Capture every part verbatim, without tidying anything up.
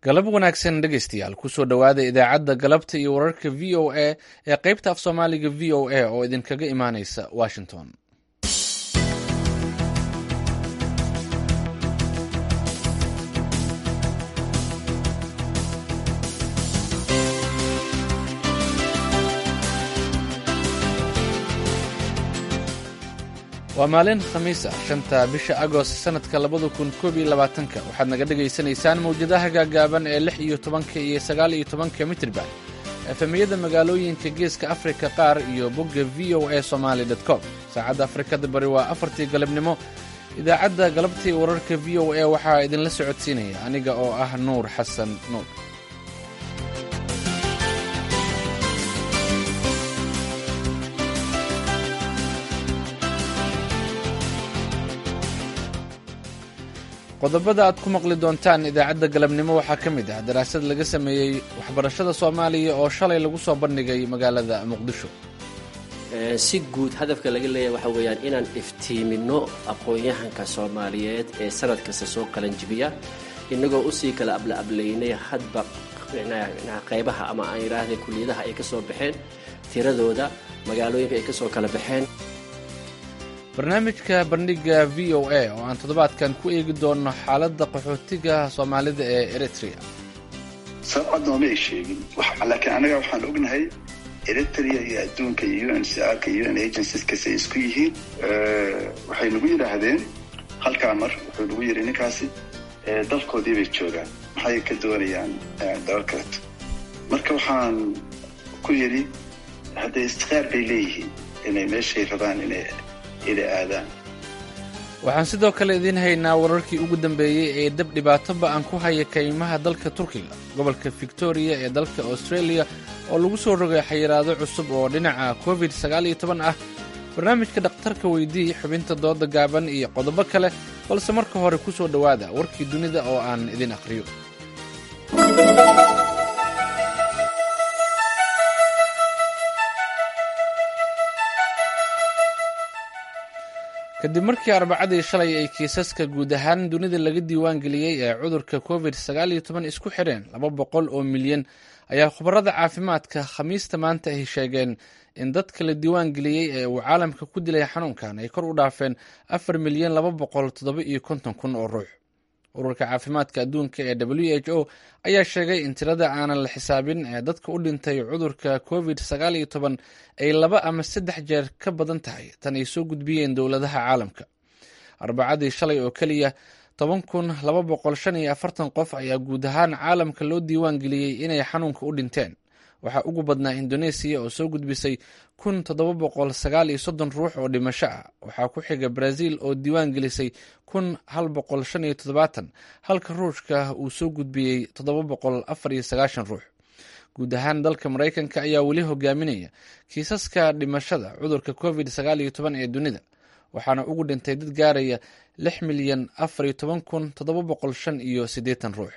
galab wanaagsan dhegaystayaal kusoo dhowaada idaacadda galabta iyo wararka v o a ee qaybta af soomaaliga v o a oo idinkaga imaanaysa washington. waa maalin khamiis ah shanta bisha agost sanadka labada kun koob iyo labaatanka waxaad naga dhegaysanaysaan mawjadaha gaagaaban ee lix iyo tobanka iyo sagaal iyo tobanka mitirban efemiyada magaalooyinka geeska afrika qaar iyo bogga v o a somaly com. saacadda afrikada bari waa afartii galabnimo. idaacadda galabtii wararka v o a waxaa idinla socodsiinaya aniga oo ah nuur xasan nuur. qodobada aad ku maqli doontaan idaacadda galabnimo waxaa ka mid ah daraasad laga sameeyey waxbarashada soomaaliya oo shalay lagu soo bandhigay magaalada muqdisho. si guud hadafka laga leeyahay waxaa weeyaan inaan iftiimino aqoon-yahanka soomaaliyeed ee sanad kasta soo qalanjibiya inagoo usii kala abla-ablaynay hadba qaybaha ama aan yidhaahday kuliyadaha ay ka soo baxeen tiradooda magaalooyinka ay ka soo kala baxeen. barnaamijka bandhiga v o a oo aan toddobaadkan ku eegi doonno xaaladda qaxootiga soomaalida ee eritrea. sabcad nooma ay sheegin laakiin anaga waxaan ognahay eritrea iyo adduunka iyo u n c r ka iyo u n agencies kasay isku yihiin. waxay nagu yidhaahdeen halkaa mar wuxuu nagu yidhi ninkaasi dalkoodii bay joogaan maxay ka doonayaan dalal kaleto. marka waxaan ku yidhi haddee istiqaar bay leeyihiin inay meeshay rabaan inay waxaan sidoo kale idiin haynaa wararkii ugu dambeeyey ee dab dhibaato ba-an ku haya kaymaha dalka turkiga gobolka victoria ee dalka australia oo lagu soo rogay xayiraado cusub oo dhinaca covid sagaal iyo toban ah. barnaamijka dhakhtarka weydii xubinta dooda gaaban iyo qodobo kale balse marka hore ku soo dhowaada warkii dunida oo aan idin akhriyo. kadib markii arbacadii shalay ay kiisaska guud ahaan dunida laga diiwaan geliyey ee cudurka covid sagaal iyo toban isku xidheen laba boqol oo milyan ayaa khubarada caafimaadka khamiista maanta ay sheegeen in dadka la diiwaan geliyey ee uu caalamka ku dilay xanuunkan ay kor u dhaafeen afar milyan laba boqol toddoba iyo konton kun oo ruux. ururka caafimaadka adduunka ee w h o ayaa sheegay in tirada aanan la xisaabin ee dadka u dhintay cudurka covid sagaal iyo toban ay laba ama saddex jeer ka badan tahay tan ay soo gudbiyeen dowladaha caalamka. arbacadii shalay oo keliya toban kun laba boqol shan iyo afartan qof ayaa guud ahaan caalamka loo diiwaan geliyey inay xanuunka u dhinteen. waxaa ugu badnaa indoneesiya oo soo gudbisay kun toddoba boqol sagaal iyo soddon ruux oo dhimasho ah. waxaa ku xiga brazil oo diiwaan gelisay kun hal boqol shan iyo toddobaatan halka ruushka uu soo gudbiyey toddoba boqol afar iyo sagaashan ruux. guud ahaan dalka maraykanka ayaa weli hogaaminaya kiisaska dhimashada cudurka covid sagaal iyo toban ee dunida waxaana ugu dhintay dad gaaraya lix milyan afar iyo toban kun toddoba boqol shan iyo siddeetan ruux.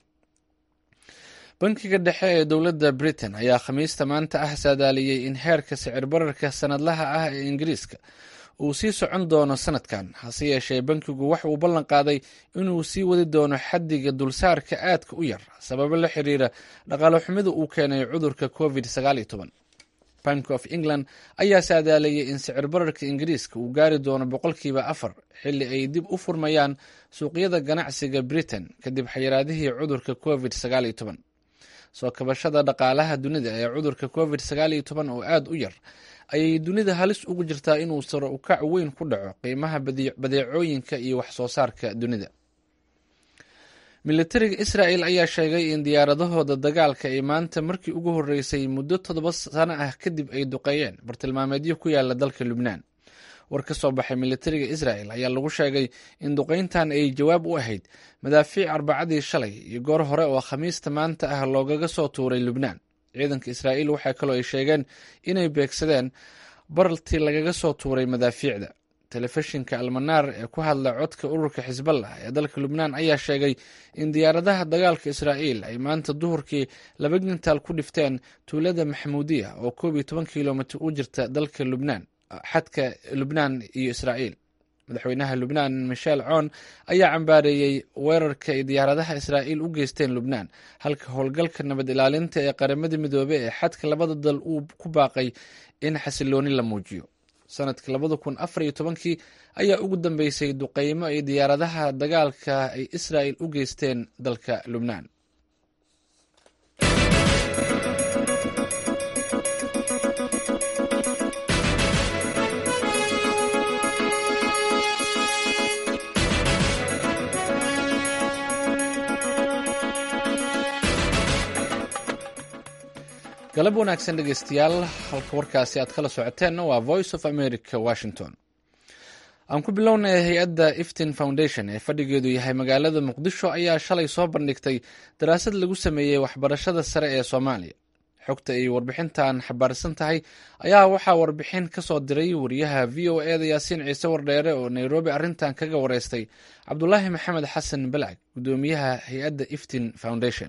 bankiga dhexe ee dowladda britain ayaa khamiista maanta ah saadaaliyey in heerka sicir bararka sanadlaha ah ee ingiriiska uu sii socon doono sanadkan. hase yeeshee bankigu waxa uu ballan qaaday inuu sii wadi doono xaddiga dulsaarka aadka u yar sababo la xiriira dhaqaale xumida uu keenay cudurka covid sagaal iyo toban. bank of england ayaa saadaaliyey in sicir bararka ingiriiska uu gaari doono boqolkiiba afar xilli ay dib u furmayaan suuqyada ganacsiga britain kadib xayiraadihii cudurka covid sagaal iyo toban. soo kabashada dhaqaalaha dunida ee cudurka covid sagaal iyo toban oo aada u yar ayay dunida halis ugu jirtaa inuu saro u kac weyn ku dhaco qiimaha badeecooyinka iyo wax soo saarka dunida. militariga israel ayaa sheegay in diyaaradahooda dagaalka ay maanta markii ugu horreysay muddo toddoba sano ah kadib ay duqeeyeen bartilmaameedyo ku yaala dalka lubnaan. war ka soo baxay militariga israel ayaa lagu sheegay in duqeyntan ay jawaab u ahayd madaafiic arbacadii shalay iyo goor hore oo khamiista maanta ah loogaga soo tuuray lubnaan. ciidanka israa'iil waxaa kaloo ay sheegeen inay beegsadeen baraltii lagaga soo tuuray madaafiicda. telefishinka almanaar ee ku hadla codka ururka xisballah ee dalka lubnaan ayaa sheegay in diyaaradaha dagaalka israa'iil ay maanta duhurkii laba gintaal ku dhifteen tuulada maxamuudiya oo koob iyo toban kilomitr u jirta dalka lubnaan xadka lubnaan iyo israa'iil. madaxweynaha lubnaan michel coon ayaa cambaareeyey weerarka ay diyaaradaha israa'iil u geysteen lubnaan, halka howlgalka nabad ilaalinta ee qaramada midoobey ee xadka labada dal uu ku baaqay in xasilooni la muujiyo. sanadkii labada kun afar iyo tobankii ayaa ugu dambeysay duqeymo ay diyaaradaha dagaalka ay israa'iil u geysteen dalka lubnaan. galab wanaagsan dhegeystayaal, halka warkaasi aad kala socoteenna waa voice of america washington. aan ku bilownay hay-adda iftin foundation ee fadhigeedu yahay magaalada muqdisho ayaa shalay soo bandhigtay daraasad lagu sameeyey waxbarashada sare ee soomaaliya. xogta ay warbixintan xabaarsan tahay ayaa waxaa warbixin ka soo diray wariyaha v o e da yaasiin ciise wardheere oo nairobi arrintan kaga wareystay cabdulaahi maxamed xasan balcag, gudoomiyaha hay-adda iftin foundation.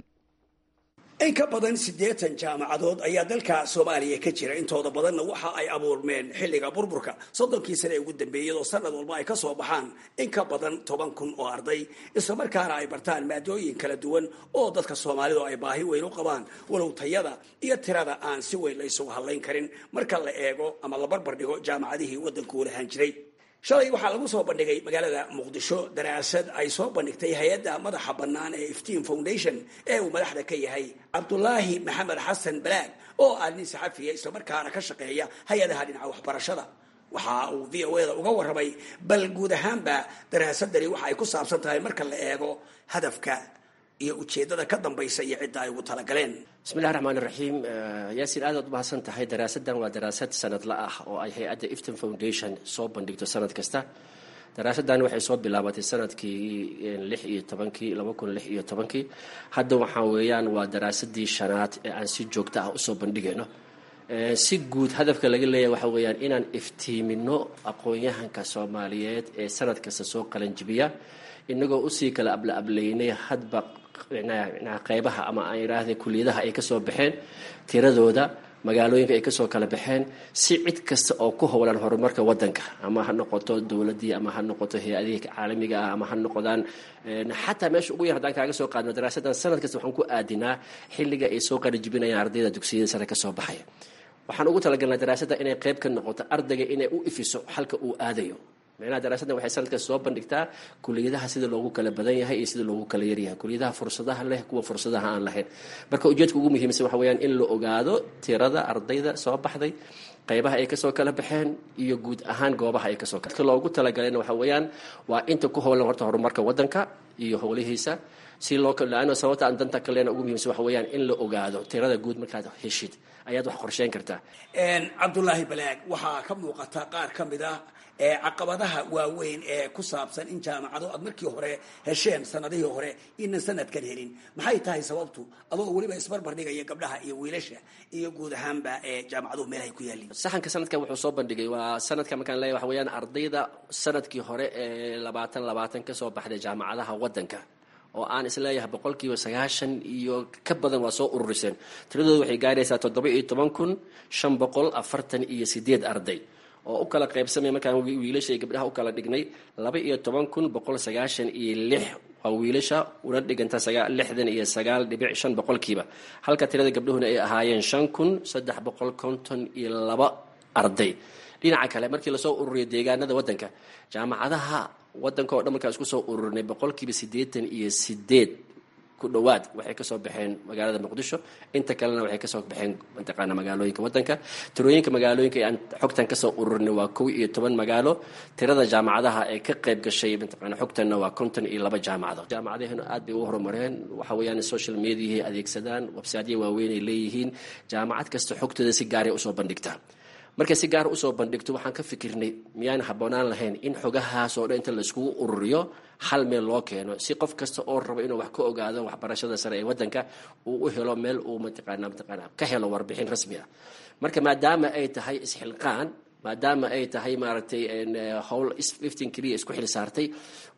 in ka badan siddeetan jaamacadood ayaa dalka soomaaliya ka jira, intooda badanna waxa ay abuurmeen xilliga burburka soddonkii sane ee ugu dambeeyay, oo sanad walba ay ka soo baxaan in ka badan toban kun oo arday, islamarkaana ay bartaan maadooyin kala duwan oo dadka soomaalidu ay baahi weyn u qabaan, walow tayada iyo tirada aan si weyn la isugu hadlayn karin marka la eego ama la barbar dhigo jaamacadihii waddanku lahaan jiray. shalay waxaa lagu soo bandhigay magaalada muqdisho daraasad ay soo bandhigtay hay-adda madaxa bannaan ee iftiin foundation ee uu madaxda ka yahay cabdulaahi maxamed xasan balaag, oo ah nin saxafiya islamarkaana ka shaqeeya hay-adaha dhinaca waxbarashada. waxa uu v o e da uga warramay bal guud ahaanba daraasadani waxa ay ku saabsan tahay marka la eego hadafka iyo ujeedada ka dambaysa iyo cidda ay ugu talagaleen. bismillahi raxmaan raxiim. yaasiin aad aad u mahadsan tahay. daraasadan waa daraasad sanadla ah oo ay hay-adda iftin foundation soo bandhigto sanad kasta. daraasadan waxay soo bilaabatay sanadkii lix iyo tobankii laba kun lix iyo tobankii hadda waxaa weeyaan waa daraasadii shanaad ee aan si joogto ah usoo bandhigayno. si guud hadafka laga leeyahay waxa weeyaan inaan iftiimino aqoon-yahanka soomaaliyeed ee sanad kasta soo qalanjibiya, inagoo usii kala abla ablaynay hadba qeybaha ama aan yidhaahda kuliyadaha ay kasoo baxeen, tiradooda, magaalooyinka ay kasoo kala baxeen, si cid kasta oo ku howlan horumarka wadanka, ama ha noqoto dowladii, ama ha noqoto hay-adihii caalamiga ah, ama ha noqdaan xataa meesha ugu yar haddaan kaaga soo qaadno daraasadan sanad kasta waxaan ku aadinaa xilliga ay soo qalijibinayaan ardayda dugsiyada sare kasoo baxaya. waxaan ugu talagalnaa daraasadda inay qayb ka noqoto ardayga inay u ifiso halka uu aadayo. macnaha daraasaddan waxay sanadkaas soo bandhigtaa kuliyadaha sida loogu kala badan yahay iyo sida loogu kala yaryahay, kuliyadaha fursadaha leh, kuwa fursadaha aan lahayn. marka ujeedka ugu muhiimsan waxa weeyaan in la ogaado tirada ardayda soo baxday, qaybaha ay kasoo kala baxeen, iyo guud ahaan goobaha ay kasoo kala loogu talagalayna waxa weeyaan waa inta ku howlan horta horumarka wadanka iyo howlihiisa, si loo kalaano sababta aan danta kaleena ugu muhiimsan waxa weeyaan in la ogaado tirada guud markaad heshid ayaad wax qorsheyn kartaa. cabdulaahi balaag, waxaa ka muuqata qaar ka mid ah ee caqabadaha waaweyn ee ku saabsan in jaamacado aad markii hore hesheen sanadihii hore inan sanadkan helin. maxay tahay sababtu, adoo weliba isbarbar dhigaya gabdhaha iyo wiilasha iyo guud ahaanba ee jaamacaduhu meelahay ku yaaliin? saxanka sanadkan wuxuu soo bandhigay waa sanadka markaan leeyahay waxa weeyaan ardayda sanadkii hore ee labaatan labaatan kasoo baxday jaamacadaha wadanka, oo aan isleeyahay boqolkiiba sagaashan iyo ka badan waa soo ururiseen. tiradooda waxay gaaraysaa toddoba iyo toban kun shan boqol afartan iyo sideed arday oo u kala qaybsamay markaan wiilasha iyo gabdhaha u kala dhignay laba iyo toban kun boqol sagaashan iyo lix waa wiilasha una dhiganta lixdan iyo sagaal dhibic shan boqolkiiba, halka tirada gabdhahuna ay ahaayeen shan kun saddex boqol konton iyo laba arday. dhinaca kale markii lasoo ururiyo deegaanada wadanka, jaamacadaha wadanka oo dhan markaan isku soo ururinay boqolkiiba siddeetan iyo sideed ku dhowaad waxay kasoo baxeen magaalada muqdisho, inta kalena waxay kasoo baxeen mataqaana magaalooyinka wadanka. tirooyinka magaalooyinka aan xogtan kasoo ururinay waa kow iyo toban magaalo. tirada jaamacadaha ee ka qayb gashay mataqaana xogtanna waa konton iyo laba jaamacadood. jaamacadahana aad bay u horumareen, waxa weeyaan social mediahay adeegsadaan, websiteyo waaweyn ay leeyihiin. jaamacad kasta xogtooda si gaaray usoo bandhigtaa. markay si gaar usoo bandhigto waxaan ka fikirnay miyaan habboonaan lahayn in xogahaas oo dhan inta laiskugu ururiyo hal meel loo keeno, si qof kasta oo rabo inuu wax ka ogaado waxbarashada sare ee wadanka uu u helo meel uu mataqaana mataqaana ka helo warbixin rasmi ah. marka maadaama ay tahay isxilqaan, maadaama ay tahay maaragtay howl iftiin keliya isku xil saartay,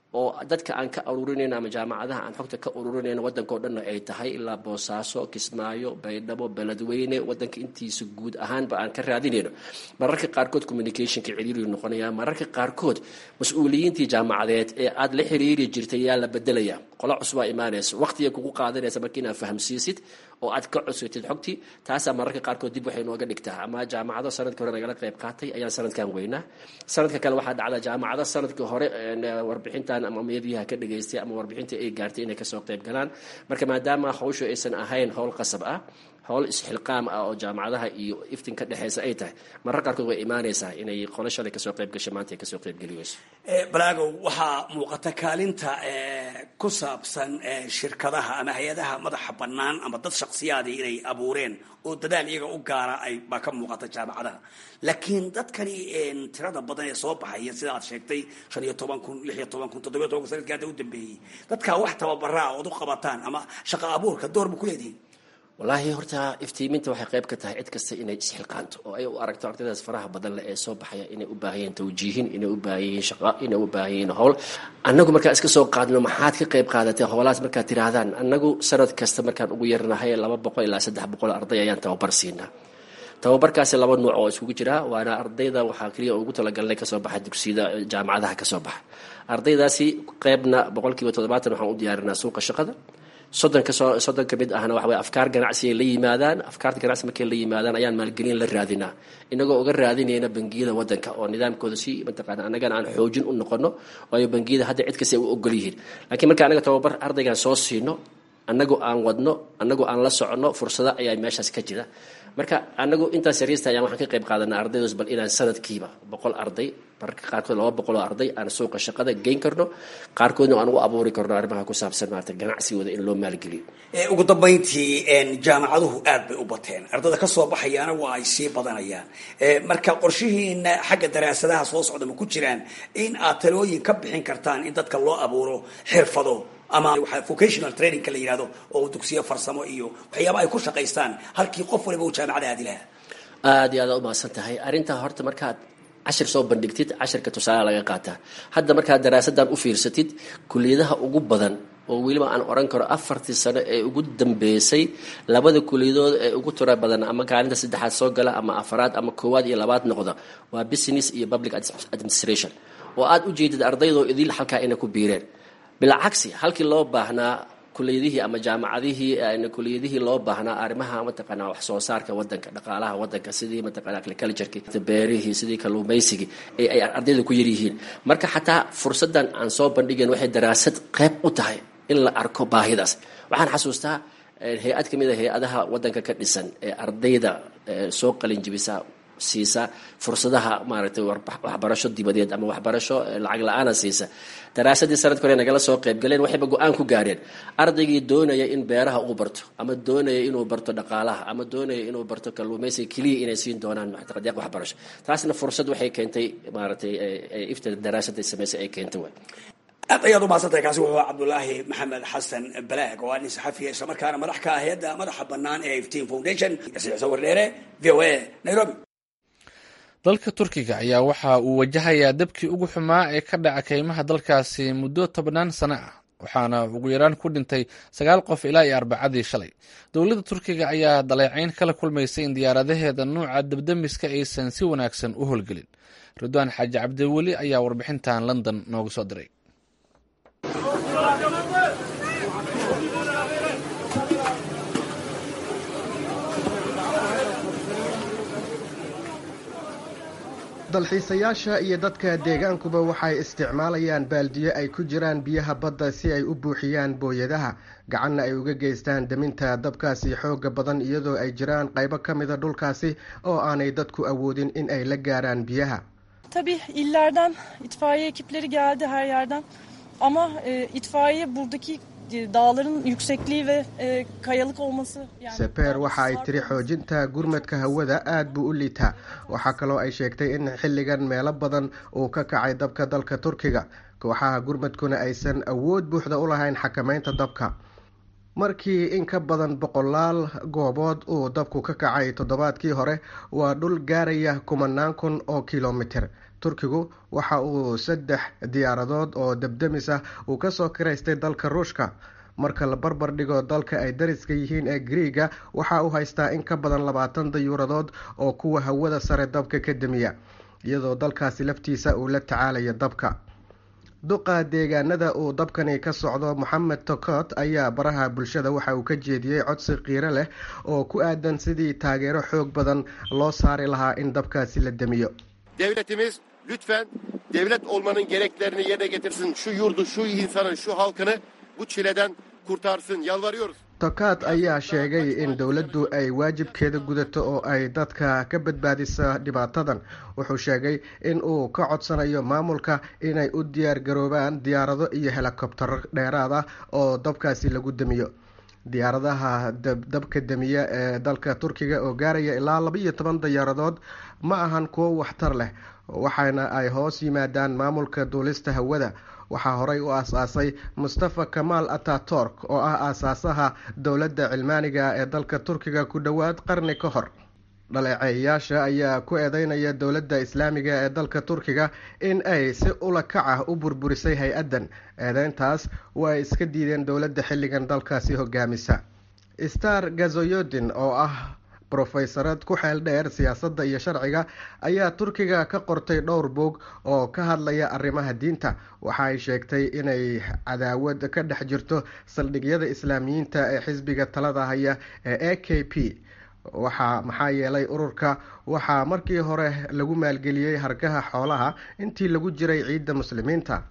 oo dadka aan ka ururinayno ama jaamacadaha aan xogta ka ururinayno waddanka oo dhanna ay tahay ilaa Boosaaso, Kismaayo, Baydhabo, Beledweyne, waddanka intiisa guud ahaanba aan ka raadinayno mararka qaarkood communicationka ciriiri noqonaya mararka qaarkood mas'uuliyiintii jaamacadeed ee aad la xiriiri jirtay yaa la bedelaya qolo cusub ay imaanayso waqtiga kugu qaadanaysa markii aad fahamsiisid oo aad ka cusubtid xogtii taasa mararka qaarkood dib waxay nooga dhigtaa ama jaamacado sanadkii hore nagala qayb qaatay ayaan sanadkan weynaa sanadka kale waxaa dhacda jaamacado sanadkii hore warbixintan ama meediyaha ka dhageystay ama warbixinta ay gaartay inay kasoo qayb galaan marka maadaama hawshu aysan ahayn hawl qasab ah hawl isxilqaam ah oo jaamacadaha iyo iftiin ka dhaxaysa ay tahay mararka qaarkood way imaanaysaa inay qolo shalay kasoo qayb gashay maanta ay kasoo qayb galiyayso balaago waxaa muuqata kaalinta ku saabsan shirkadaha ama hay-adaha madaxa bannaan ama dad shakhsiyaadii inay abuureen oo dadaal iyaga u gaara ay baa ka muuqata jaamacadaha laakiin dadkani tirada badan ee soo baxaya sida aad sheegtay shan iyo toban kun lix iyo toban kun toddobiyo toban kun sanadkii hadda u dambeeyey dadkaa wax tababaraa ood u qabataan ama shaqo abuurka door ma ku leedihiin wallaahi horta iftiiminta waxay qayb ka tahay cid kasta inay isxilqaanto oo ay u aragto ardaydaas faraha badan leh ee soo baxaya inay u baahan yihiin tawjiihin inay u baahan yihiin shaqo inay u baahan yihiin hawl annagu markaan iska soo qaadno maxaad ka qayb qaadatay howlahaas markaad tiraahdaan annagu sanad kasta markaan ugu yarnahay laba boqol ilaa saddex boqol arday ayaan tababar siinaa tababarkaasi laba nooc oo isugu jira waana ardayda waxaa kaliya ugu talagalnay kasoo baxa dugsiyada jaamacadaha kasoo baxa ardaydaasi qaybna boqolkiiba toddobaatan waxaan u diyaarinaa suuqa shaqada soddon ka soo soddon ka mid ahna waxa way afkaar ganacsi ay la yimaadaan afkaarta ganacsi markay la yimaadaan ayaan maalgelin la raadinaa inagoo uga raadinayna bangiyada waddanka oo nidaamkooda si mataqaana annagana aan xoojin u noqono waayo bangiyada hadda cid kasta ay u ogol yihiin laakiin marka anaga tababar ardaygan soo siino annagoo aan wadno annagoo aan la soconno fursado ayaa meeshaas ka jira marka anagu intaas yariista ayaan waxaan ka qayb qaadanaa ardaydaas bal inaan sanadkiiba boqol arday mararka qaarkood laba boqol oo arday aan suuqa shaqada geyn karno qaarkoodna aan ugu abuuri karno arrimaha ku saabsan maarata ganacsigooda in loo maalgeliyo ugu dambayntii jaamacaduhu aad bay u bateen ardayda ka soo baxayaana waa ay sii badanayaan marka qorshihiina xagga daraasadaha soo socda ma ku jiraan in aad talooyin ka bixin kartaan in dadka loo abuuro xirfado ama waxa vocational training ka la yiraahdo oo dugsiyo farsamo iyo waxyaabo ay ku shaqaystaan halkii qof waliba uu jaamacada aadi lahaa aad iyo aad u mahadsan tahay arrinta horta markaad cashir soo bandhigtid cashirka tusaale laga qaataa hadda markaad daraasadan u fiirsatid kulliyadaha ugu badan oo weliba aan oran karo afartii sano ee ugu dambeysay labada kuliyadood ee ugu tura badan ama kaalinta saddexaad soo gala ama afaraad ama koowaad iyo labaad noqda waa business iyo public administration oo aad u jeedid ardaydoo idil halkaa inay ku biireen bilcagsi halkii loo baahnaa kuliyadihii ama jaamacadihii kuliyadihii loo baahnaa arrimaha mataqaanaa wax soo saarka waddanka dhaqaalaha waddanka sidii mataqaanaa agriculture beerihii sidii kalluumaysigii ay ay ardayda ku yaryihiin marka xataa fursadan aan soo bandhigeen waxay daraasad qayb u tahay in la arko baahidaas waxaan xasuustaa hay-ad ka mid a hay-adaha waddanka ka dhisan ee ardayda soo qalin jibisa siisa fursadaha maaragtay waxbarasho dibadeed ama waxbarasho lacag la-aana siisa daraasadii sanadka hore nagala soo qayb galeen waxayba go-aan ku gaareen ardaygii doonaya in beeraha uu barto ama doonaya inuu barto dhaqaalaha ama doonaya inuu barto kalluumaysiga keliya inay siin doonaan deeq waxbarasho taasna fursad waxay keentay maaragtay ifta daraasadii samaysay ay keentay way aad ayaad u mahadsantahay kaasi wuxuu cabdulaahi maxamed xasan balaag oo nin saxafiya isla markaana madax ka ah hay'adda madaxa bannaan ee iftiin foundation sawir dheere v o a nairobi dalka turkiga ayaa waxa uu wajahayaa dabkii ugu xumaa ee ka dhaca kaymaha dalkaasi muddo tobnaan sano ah waxaana ugu yaraan ku dhintay sagaal qof ilaa iyo arbacadii shalay dowladda turkiga ayaa daleecayn kala kulmaysay in diyaaradaheeda nuuca dabdamiska aysan si wanaagsan u howlgelin ridwaan xaaji cabdiweli ayaa warbixintan london nooga soo diray dalxiisayaasha iyo dadka deegaankuba waxay isticmaalayaan baaldiyo ay ku jiraan biyaha badda si ay u buuxiyaan booyadaha gacanna ay uga geystaan deminta dabkaasi xooga badan iyadoo ay jiraan qaybo ka mida dhulkaasi oo aanay dadku awoodin in ay la gaaraan biyaha Tabii illerden itfaiye ekipleri geldi her yerden ama e, itfaiye buradaki dağların yüksekliği ve e, kayalık olması yani Seper waxa ay tiri xoojinta gurmadka hawada aad buu u liitaa waxa kaloo ay sheegtay in xilligan meelo badan uu ka kacay dabka dalka Turkiga kooxaha gurmadkuna aysan awood buuxda u lahayn xakamaynta dabka markii in ka badan boqolaal goobood uu dabku ka kacay toddobaadkii hore waa dhul gaaraya kumanaan kun oo kilomitir turkigu waxa uu saddex diyaaradood oo debdemis ah uu kasoo kiraystay dalka ruushka. marka la barbar dhigo dalka ay dariska yihiin ee Greega waxa uu haystaa in ka badan labaatan dayuuradood oo kuwa hawada sare dabka ka damiya, iyadoo dalkaasi laftiisa uu la tacaalayo dabka. duqa deegaanada uu dabkani ka socdo Mohamed Tokot ayaa baraha bulshada waxa uu ka jeediyey codsi qiiro leh oo ku aadan sidii taageero xoog badan loo saari lahaa in dabkaasi la damiyo. Devletimiz lütfen devlet olmanın gereklerini yerine getirsin. Şu yurdu, şu insanın, şu halkını bu çileden kurtarsın. Yalvarıyoruz. Tokot ayaa sheegay in dowladdu ay waajibkeeda gudato oo ay dadka ka badbaadiso dhibaatadan. Wuxuu sheegay in uu ka codsanayo maamulka inay u diyaar garoobaan diyaarado iyo helikobtar dheeraad ah oo dabkaasi lagu damiyo. diyaaradaha dabka damiya ee dalka Turkiga oo gaaraya ilaa laba iyo toban diyaaradood ma ahan kuwo waxtar leh, waxaana ay hoos yimaadaan maamulka duulista hawada. waxaa horey u aasaasay Mustafa Kemal Atatürk oo ah aasaasaha dowladda cilmaaniga ee dalka Turkiga ku dhowaad qarni ka hor. dhaleeceeyaasha ayaa ku eedeynaya dowladda islaamiga ee dalka Turkiga in ay si ula kac ah u burburisay hay-addan. eedeyntaas waa iska diideen dowladda xilligan dalkaasi hogaamisa. Star Gazoyodin oo ah brofeysarad ku xeel dheer siyaasadda iyo sharciga ayaa Turkiga ka qortay dhowr buug oo ka hadlaya arrimaha diinta. waxa ay sheegtay inay cadaawad ka dhex jirto saldhigyada islaamiyiinta ee xisbiga talada haya ee A K P. waxa maxaa yeelay ururka waxaa markii hore lagu maalgeliyey hargaha xoolaha intii lagu jiray ciidda muslimiinta.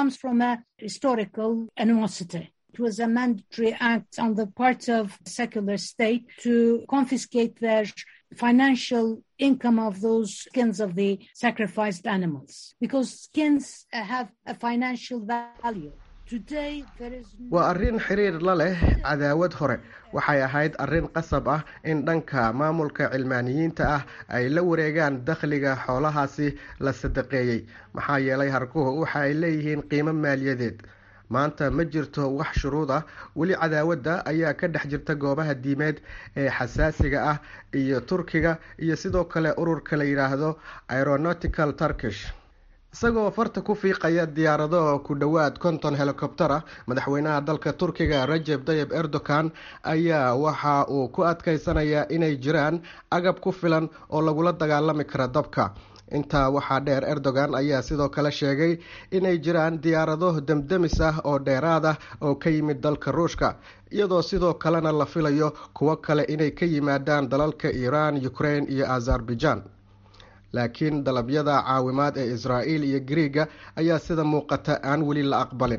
It was a mandatory act on the part of the secular state to confiscate their financial income of those skins of the sacrificed animals, because skins have a financial value. Today there is no... waa arrin xiriir la leh cadaawad hore. waxay ahayd arrin qasab ah in dhanka maamulka cilmaaniyiinta ah ay la wareegaan dakhliga xoolahaasi la sadaqeeyey, maxaa yeelay harguhu waxa ay leeyihiin qiimo maaliyadeed. maanta ma jirto wax shuruud ah. weli cadaawadda ayaa ka dhex jirta goobaha diimeed ee xasaasiga ah iyo Turkiga iyo sidoo kale ururka la yiraahdo Aeronautical Turkish. isagoo farta ku fiiqaya diyaarado ku dhowaad konton helikobtar ah, madaxweynaha dalka Turkiga Recep Tayyip Erdogan ayaa waxa uu ku adkeysanayaa inay jiraan agab ku filan oo lagula dagaalami karo dabka. intaa waxaa dheer, Erdogan ayaa sidoo kale sheegay inay jiraan diyaarado damdamis ah oo dheeraad ah oo ka yimid dalka Ruushka, iyadoo sidoo kalena la filayo kuwo kale inay ka yimaadaan dalalka Iran, Ukraine iyo Azerbaijan. laakiin dalabyada caawimaad ee Israa'iil iyo Greega ayaa sida muuqata aan weli la aqbalin.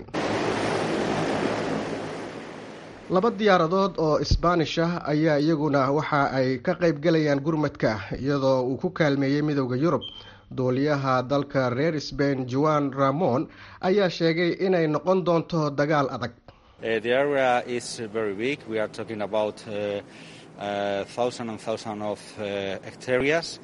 laba diyaaradood oo Isbaanish ah ayaa iyaguna waxa ay ka qayb galayaan gurmadka iyadoo uu ku kaalmeeyay midowda Yurub. duuliyaha dalka reer Spain Juan Ramon ayaa sheegay inay noqon doonto dagaal adag. Uh, the area is very big. We are talking about uh, uh, thousands and thousands of uh, hectares.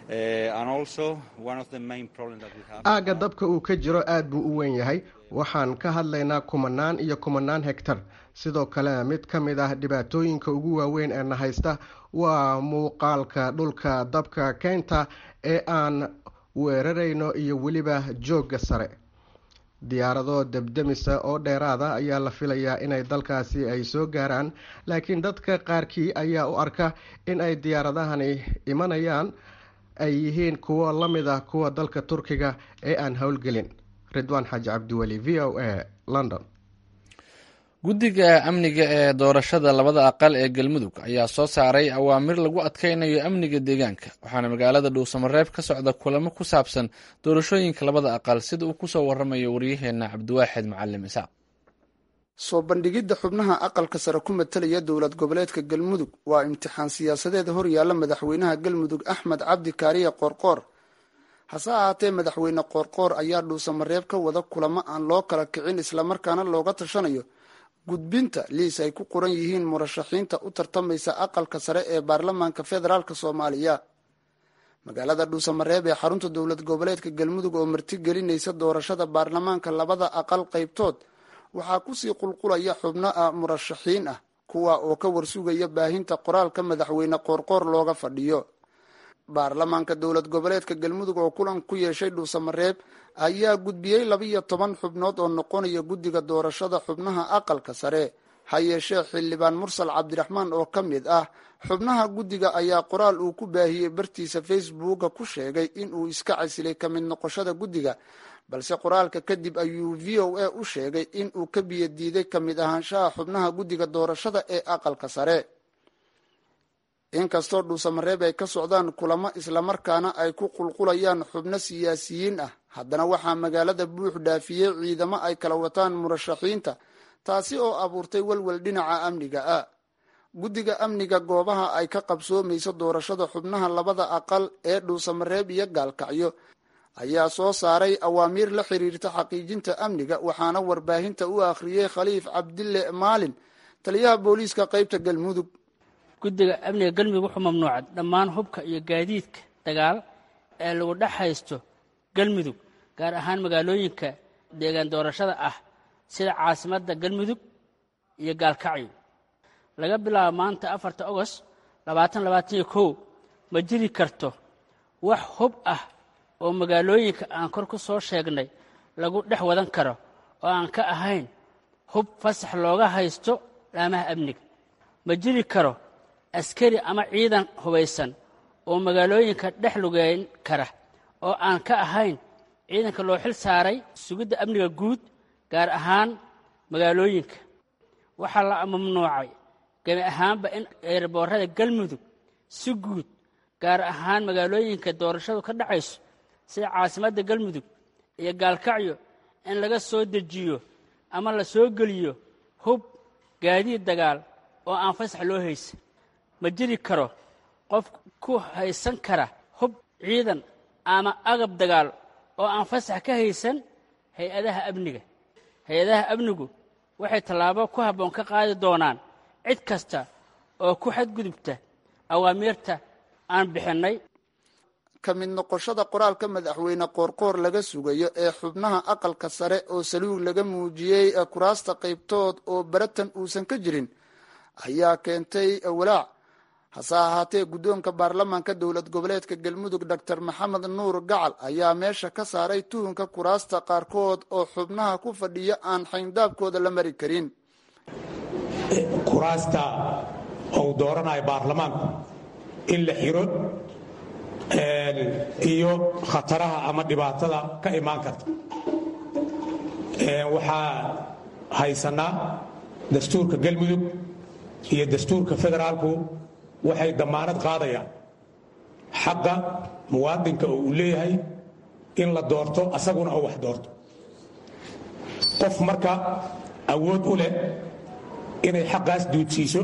aagga dabka uu ka jiro aad buu u weyn yahay. waxaan ka hadlaynaa kumanaan iyo kumanaan hektar. sidoo kale mid ka mid ah dhibaatooyinka ugu waaweyn ee na haysta waa muuqaalka dhulka dabka keenta ee aan weerarayno iyo weliba joogga sare. diyaarado debdemisa oo dheeraada ayaa la filayaa inay dalkaasi ay soo gaaraan, laakiin dadka qaarkii ayaa u arka in ay diyaaradahani imanayaan ay yihiin kuwo la mid ah kuwa dalka Turkiga ee aan howlgelin. Ridwaan Xaaji Cabdiwali, V O A, London. guddiga amniga ee doorashada labada aqal ee Galmudug ayaa soo saaray awaamir lagu adkeynayo amniga deegaanka, waxaana magaalada Dhuusamareeb ka socda kulamo ku saabsan doorashooyinka labada aqal, sida uu kusoo waramayo waryaheena Cabdiwaaxid Macalin Isaaq. soo bandhigidda xubnaha aqalka sare ku matalaya dowlad goboleedka Galmudug waa imtixaan siyaasadeed hor yaalla madaxweynaha Galmudug Axmed Cabdi Kaariye Qoorqoor. hase ahaatee madaxweyne Qoorqoor ayaa Dhuusamareeb ka wada kulamo aan loo kala kicin islamarkaana looga tashanayo gudbinta liis ay ku qoran yihiin murashaxiinta u tartamaysa aqalka sare ee baarlamaanka federaalka Soomaaliya. magaalada Dhuusamareeb ee xarunta dowlad goboleedka Galmudug oo marti gelinaysa doorashada baarlamaanka labada aqal qaybtood waxaa kusii qulqulaya xubno ah murashaxiin ah kuwa oo ka warsugaya baahinta qoraalka madaxweyne Qoorqoor looga fadhiyo. baarlamaanka dowlad goboleedka galmudug oo kulan ku yeeshay dhuusamareeb ayaa gudbiyey labiiyo toban xubnood oo noqonaya guddiga doorashada xubnaha aqalka sare ha yeeshee xildhibaan mursal cabdiraxmaan oo ka mid ah xubnaha guddiga ayaa qoraal uu ku baahiyey bartiisa facebooka ku sheegay in uu iska casilay ka mid noqoshada guddiga balse qoraalka kadib ayuu v o a u sheegay in uu ka biyo diiday ka mid ahaanshaha xubnaha guddiga doorashada ee aqalka sare inkastoo dhuusamareeb ay ka socdaan kulamo islamarkaana ay ku qulqulayaan xubno siyaasiyiin ah haddana waxaa magaalada buux dhaafiyey ciidamo ay kala wataan murashaxiinta taasi oo abuurtay walwal dhinaca amniga ah guddiga amniga goobaha ay ka qabsoomayso doorashada xubnaha labada aqal ee dhuusamareeb iyo gaalkacyo ayaa soo saaray awaamiir la xiriirta xaqiijinta amniga waxaana warbaahinta u akhriyey khaliif cabdille maalin taliyaha booliiska qaybta galmudug guddiga amniga galmudug wuxuu mamnuucay dhammaan hubka iyo gaadiidka dagaal ee lagu dhex haysto galmudug gaar ahaan magaalooyinka deegaan doorashada ah sida caasimadda galmudug iyo gaalkacyo laga bilaabo maanta afarta ogost labaatan labaatan iyo kow ma jiri karto wax hub ah oo magaalooyinka aan kor ku soo sheegnay lagu dhex wadan karo oo aan ka ahayn hub fasax looga haysto laamaha amniga ma jiri karo askari ama ciidan hubaysan oo magaalooyinka dhex lugeyn kara oo aan ka ahayn ciidanka loo xil saaray sugidda amniga guud gaar ahaan magaalooyinka waxaa la mamnuucay gebi ahaanba in eerboorada galmudug si guud gaar ahaan magaalooyinka doorashadu ka dhacayso sida caasimadda galmudug iyo gaalkacyo in laga soo dejiyo ama la soo geliyo hub gaadiid dagaal oo aan fasax loo haysan ma jiri karo qof ku haysan kara hub ciidan ama agab dagaal oo aan fasax ka haysan hay-adaha amniga hay-adaha amnigu waxay tallaabo ku habboon ka qaadi doonaan cid kasta oo ku xadgudubta awaamiirta aan bixinnay ka mid noqoshada qoraalka madaxweyne qoorqoor laga sugayo ee xubnaha aqalka sare oo saluug laga muujiyey kuraasta qaybtood oo baratan uusan ka jirin ayaa keentay walaac hase ahaatee guddoonka baarlamaanka dowlad goboleedka galmudug doctor maxamed nuur gacal ayaa meesha ka saaray tuhunka kuraasta qaarkood oo xubnaha ku fadhiya aan xayndaabkooda la mari karin kuraasta ou dooranayo baarlamaanku in la xiro iyo khataraha ama dhibaatada ka imaan karta waxaa haysanaa dastuurka galmudug iyo dastuurka federaalku waxay damaanad qaadayaan xaqa muwaadinka oo uu leeyahay in la doorto asaguna oo wax doorto qof marka awood u leh inay xaqaas duudsiiso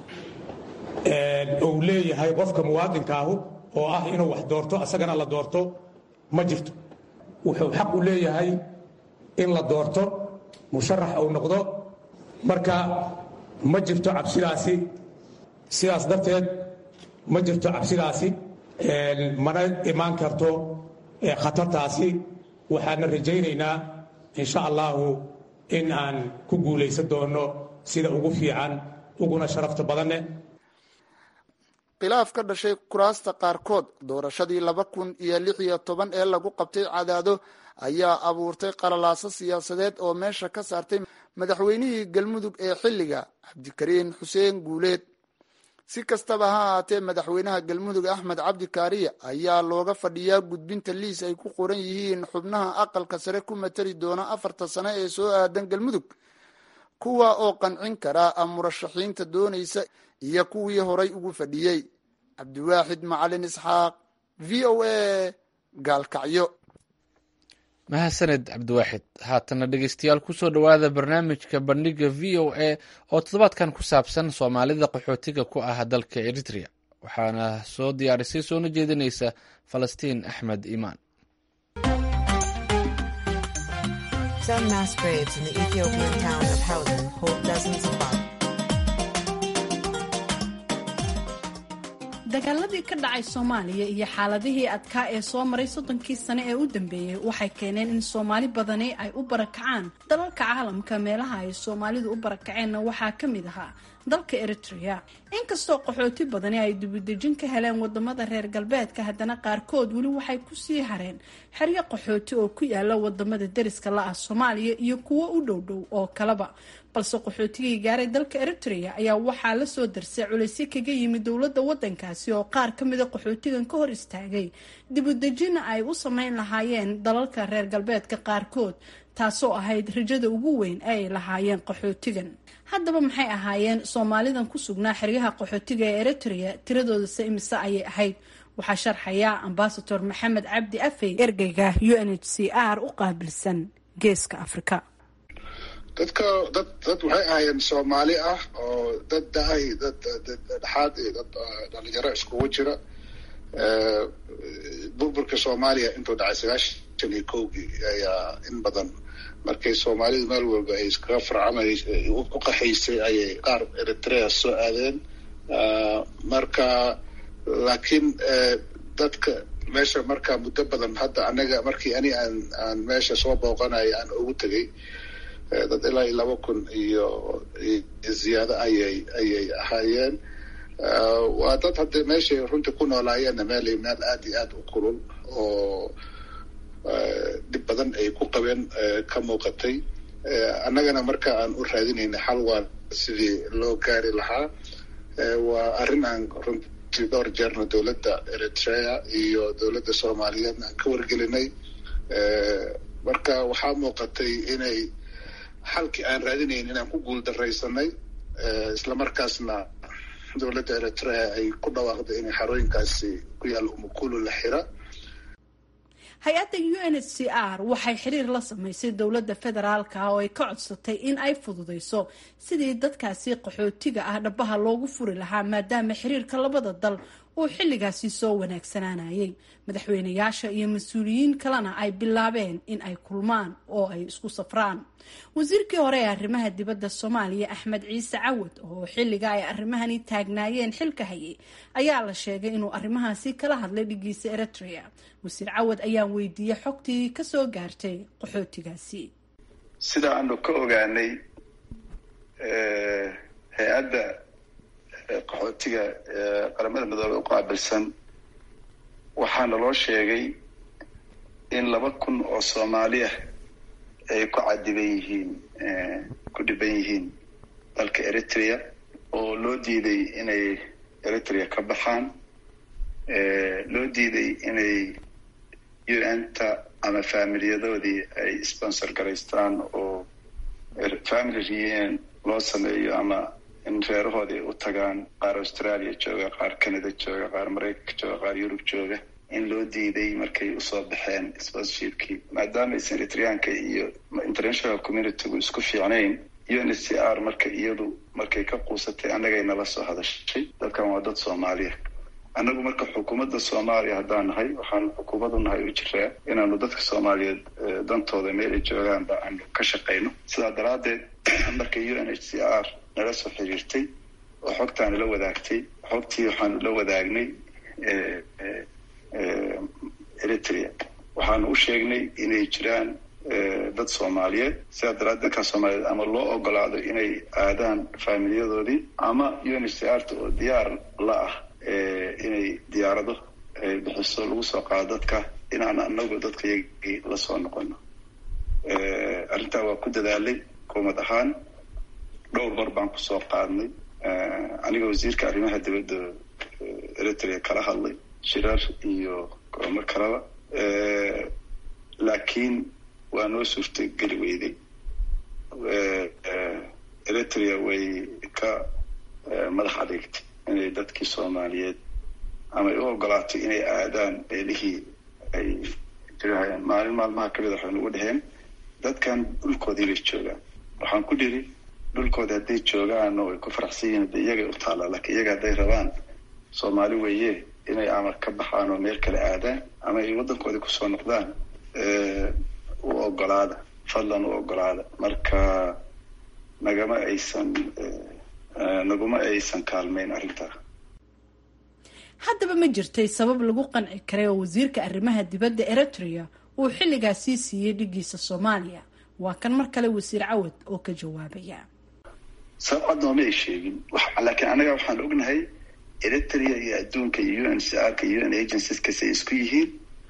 ou leeyahay qofka muwaadinkaahu oo ah inuu wax doorto asagana la doorto ma jirto wuxuu xaq u leeyahay in la doorto musharax uu noqdo marka ma jirto cabsidaasi sidaas darteed ma jirto cabsidaasi mana imaan karto khatartaasi waxaana rajaynaynaa insha allahu in aan ku guulaysan doono sida ugu fiican uguna sharafta badanne khilaaf ka dhashay kuraasta qaarkood doorashadii laba kun iyo lix iyo toban ee lagu qabtay cadaado ayaa abuurtay qalalaaso siyaasadeed oo meesha ka saartay madaxweynihii galmudug ee xilliga cabdikariin xuseen guuleed si kastaba ha ahaatee madaxweynaha galmudug axmed cabdi kaariya ayaa looga fadhiyaa gudbinta liis ay ku qoran yihiin xubnaha aqalka sare ku matali doona afarta sano ee soo aadan galmudug kuwa oo qancin karaa murashaxiinta doonaysa iyo kuwii horay ugu fadhiyey cabdiwaaxid macalin isxaaq v o a gaalkacyo mahadsaned cabdiwaaxid haatana dhegeystayaal kusoo dhowaada barnaamijka bandhiga v o a oo toddobaadkan ku saabsan soomaalida qaxootiga ku ah dalka eritrea waxaana soo diyaarisay soona jeedinaysa falastiin axmed iimaan dagaaladii ka dhacay soomaaliya iyo xaaladihii adkaa ee soo maray soddonkii sane ee u dambeeyey waxay keeneen in soomaali badani ay u barakacaan dalalka caalamka. meelaha ay soomaalidu u barakaceenna waxaa ka mid ahaa dalka Eritrea. inkastoo qaxooti badani ay dibudejin ka heleen wadamada reer galbeedka, haddana qaarkood weli waxay kusii hareen xeryo qaxooti oo ku yaala wadamada deriska la ah Soomaaliya iyo kuwo u dhowdhow oo kaleba. balse qaxootigii gaaray dalka Eritrea ayaa waxaa la soo darsay culaysyo kaga yimid dowladda wadankaasi oo qaar ka mida qaxootigan ka hor istaagay dibudejin ay u sameyn lahaayeen dalalka reer galbeedka qaarkood, taasoo ahayd rajada ugu weyn ee ay lahaayeen qaxootigan. haddaba maxay ahaayeen soomaalidan ku sugnaa xeryaha qaxootiga ee Eritrea, tiradoodase imise ayay ahayd? waxaa sharxaya ambasador maxamed cabdi afey, ergeyga U N H C R u qaabilsan geeska Afrika. dadka dad dad waxay ahaayeen Soomaali ah oo dad dahay dad dhaxaad dad dhalinyaro iskugu jira. burburka Soomaaliya intuu dhacay sagaashan iyo kowgii ayaa in badan markay Soomaalidu meel walba ay iskaga farcamaysay u qaxaysay ayay qaar Eritrea soo aadeen. marka laakiin dadka meesha marka muddo badan hadda anaga markii ani aan aan meesha soo booqanay aan ugu tagay dad ilaa laba kun iyo ziyaado ayay ayay ahaayeen. waa dad hadda meeshay runtii ku noolaayeen meel meel aad iyo aad u kulul oo dib badan ay ku qabeen ka muuqatay. annagana marka aan u raadinayna xal waa sidii loo gaari lahaa. waa arrin aan runtii dhowr jeerna dowladda Eritrea iyo dowladda Soomaaliyeedna aan ka wargelinay. marka waxaa muuqatay inay xalkii aan raadinayn inaan ku guuldaraysanay, isla markaasna dowladda Eritrea ay ku dhawaaqday inay xarooyinkaasi ku yaal Umukulu la xira. hay-adda U N H C R waxay xiriir la samaysay dowladda federaalka oo ay ka codsatay in ay fududeyso sidii dadkaasi qaxootiga ah dhabaha loogu furi lahaa, maadaama xiriirka labada dal uu xilligaasi soo wanaagsanaanayay. madaxweynayaasha iyo mas-uuliyiin kalena ay bilaabeen in ay kulmaan oo ay isku safraan. wasiirkii hore ee arrimaha dibadda Soomaaliya Axmed Ciise Cawad oo xilliga ay arrimahani taagnaayeen xilka hayay ayaa la sheegay inuu arrimahaasi kala hadlay dhigiisa Eritrea. wasiir Cawad ayaa weydiiyey xogtii ka soo gaartay qaxootigaasi. sida aanu ka ogaanay hay-adda qaxootiga qaramada midoobay u qaabilsan waxaana loo sheegay in laba kun oo Soomaali ah ay ku cadiban yihiin ku dhiban yihiin dalka Eritrea oo loo diiday inay Eritrea ka baxaan, loo diiday inay U N-ta ama familiyadoodii ay sponsor garaystaan oo family reunion loo sameeyo ama in reerahoodii u tagaan, qaar Australia jooga, qaar Canada jooga, qaar Mareykanka jooga, qaar Yurub jooga, in loo diiday markay usoo baxeen sponsorshipkii. maadaama aysan Eritreanka iyo international community-gu isku fiicnayn, U N H C R marka iyadu markay ka quusatay annagay nala soo hadashay. dadkan waa dad Soomaaliya. annagu marka xukuumadda Soomaaliya haddaan nahay waxaan xukuumaddu nahay u jiraa inaanu dadka Soomaaliyeed dantooda meel ay joogaanba aanu ka shaqayno. sidaa daraaddeed marka U N H C R nala soo xiriirtay oo xogtaan la wadaagtay, xogtii waxaanu la wadaagnay Eritrea. waxaanu u sheegnay inay jiraan dad Soomaaliyeed. sidaa daraaddeed dadka Soomaaliyeed ama loo ogolaado inay aadaan familiyadoodii ama U N H C R oo diyaar la ah inay diyaarado bixiso lagu soo qaado dadka inaan anagu dadka iyagii la soo noqono. arrintaa waa ku dadaalay hukuumad ahaan. dhowr mar baan kusoo qaadnay aniga wasiirka arrimaha dibadda Eritrea kala hadlay shirar iyo kormeer kalaba, laakiin waa noo suurta geli weyday. Eritrea way ka madax adeegtay inay dadkii Soomaaliyeed ama ay u ogolaatay inay aadaan meelihii ay jirahayeen. maalin maalmaha kamid waxay nagu dhaheen dadkan dhulkoodii bay joogaan. waxaan ku dhiri dhulkooda hadday joogaan oo ay ku faraxsan yihiin de iyagay u taallaa, laakiin iyaga hadday rabaan Soomaali weeye inay amar ka baxaan oo meel kale aadaan ama ay waddankoodii kusoo noqdaan u ogolaada, fadlan u ogolaada. marka nagama aysan naguma aysan kaalmayn arrintaa. haddaba ma jirtay sabab lagu qanci karay oo wasiirka arrimaha dibadda Eritrea uu xilligaasi siiyey dhigiisa Soomaaliya. waa kan mar kale wasiir Cawad oo ka jawaabaya. sabab nooma sheegin wax laakiin anaga waxaan ognahay Eritrea iyo adduunka iyo U N C R ka iyo U N agencies ka say isku yihiin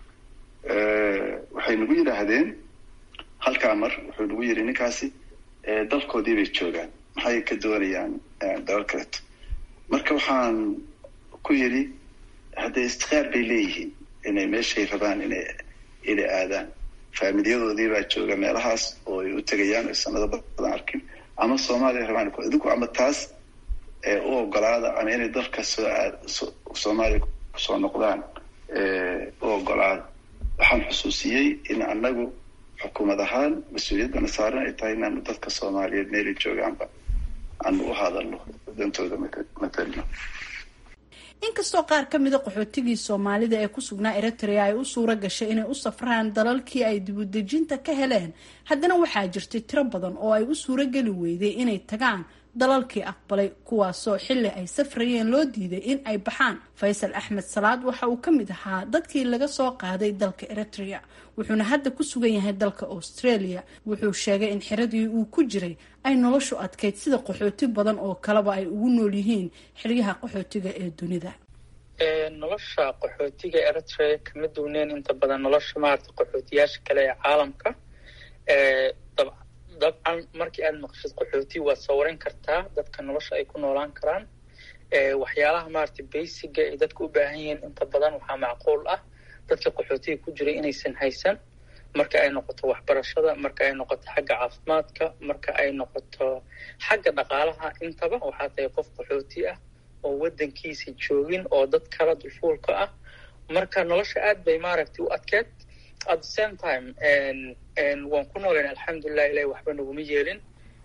ee waxay nagu yiraahdeen halka mar wuxuu nagu yiri ninkaasi ee dalkoodii bay joogaan maxay ka doonayaan dal kale marka waxaan ku yiri hadday istiqaar bay leeyihiin inay meeshay rabaan inay inay aadaan faamiladoodii baa jooga meelahaas oo ay u tagayaan sanado badan arkin ama Soomaaliya rabaan ku idinku ama taas ee oo ogolaada ama inay dalka soo Soomaaliya soo noqdaan ee oo ogolaada waxaan xusuusiyay in anagu xukuumad ahaan mas'uuliyadana saaran ay tahay inaan dadka Soomaaliyeed meel joogaanba aan u hadalno dantooda matalno. inkastoo qaar ka mid ah qaxootigii Soomaalida ee ku sugnaa Eritrea ay u suura gashay inay u safraan dalalkii ay dib u dejinta ka heleen, haddana waxaa jirtay tiro badan oo ay u suura geli weyday inay tagaan dalalkii aqbalay, kuwaasoo xilli ay safrayeen loo diiday in ay baxaan. Faysal Axmed Salaad waxa uu ka mid ahaa dadkii laga soo qaaday dalka Eritrea, wuxuuna hadda ku sugan yahay dalka Australia. wuxuu sheegay in xiradii uu ku jiray ay noloshu adkayd sida qaxooti badan oo kaleba ay ugu nool yihiin xeryaha qaxootiga ee dunida. nolosha qaxootiga Eritrea kama duwaneen inta badan nolosha maarta qaxootiyaasha kale ee caalamka. ee dabcan markii aad maqashid qaxooti waa sawarin kartaa dadka nolosha ay ku noolaan karaan. ee waxyaalaha maarta basic ee dadku u baahan yihiin inta badan waxaa macquul ah dadka qaxootiga ku jira inaysan haysan, marka ay noqoto waxbarashada, marka ay noqoto xagga caafimaadka, marka ay noqoto xagga dhaqaalaha. intaba waxaa tahay qof qaxooti ah oo wadankiisa joogin oo dad kala dulfuulka ah, marka nolosha aad bay maaragtay u adkeed. at the same time and and waan ku nooleen alxamdulilah ilaahay waxba naguma yeelin.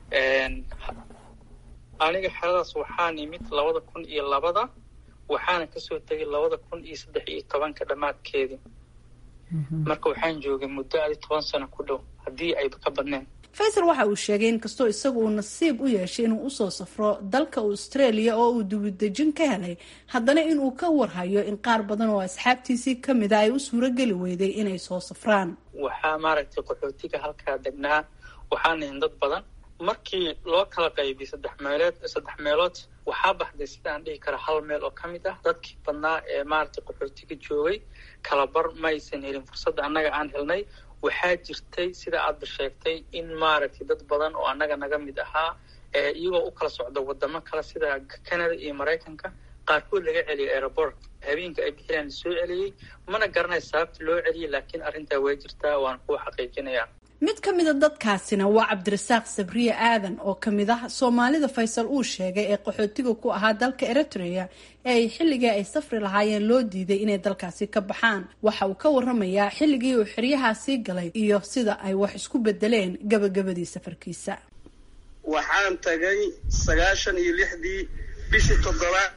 aniga xeradaas waxaan imid labada kun iyo labada waxaana kasoo tegay labada kun iyo saddex iyo tobanka dhammaadkeedii. marka waxaan joogay muddo aadi toban sano ku dhow haddii ayba ka badneen. Faysal waxa uu sheegay in kastoo isagu uu nasiib u yeeshay inuu usoo safro dalka Australia oo uu dibadejin ka helay, haddana inuu ka warhayo in qaar badan oo asxaabtiisii ka mid ah ay u suura geli weyday inay soo safraan. waxaa maaragtay qaxootiga halkaa degnaa waxaan ahayn dad badan. markii loo kala qaybiyay saddex meelood saddex meelood waxaa baxday sidaan dhihi kara hal meel oo ka mid ah dadkii badnaa ee maaragtay qaxootiga joogay kala bar ma aysan helin fursadda annaga aan helnay. waxaa jirtay sida aadba sheegtay in maaragtay dad badan oo annaga naga mid ahaa ee iyagoo u kala socda wadamo kale sida Canada iyo Mareykanka qaarkood laga celiyay airport habeenka ay bixiyaan soo celiyay. mana garanay sababta loo celiyay laakiin arrintaa way jirtaa waan ku xaqiijinayaa. mid ka mid ah dadkaasina waa Cabdirasaaq Sabriye Aadan oo ka mid ah Soomaalida Faysal uu sheegay ee qaxootiga ku ahaa dalka Eritrea ee ay xilligii ay safri lahaayeen loo diiday inay dalkaasi ka baxaan. waxa uu ka waramayaa xilligii uu xeryahaasi galay iyo sida ay wax isku bedeleen gabagabadii safarkiisa. waxaan tagay sagaashan iyo lixdii bishii toddobaad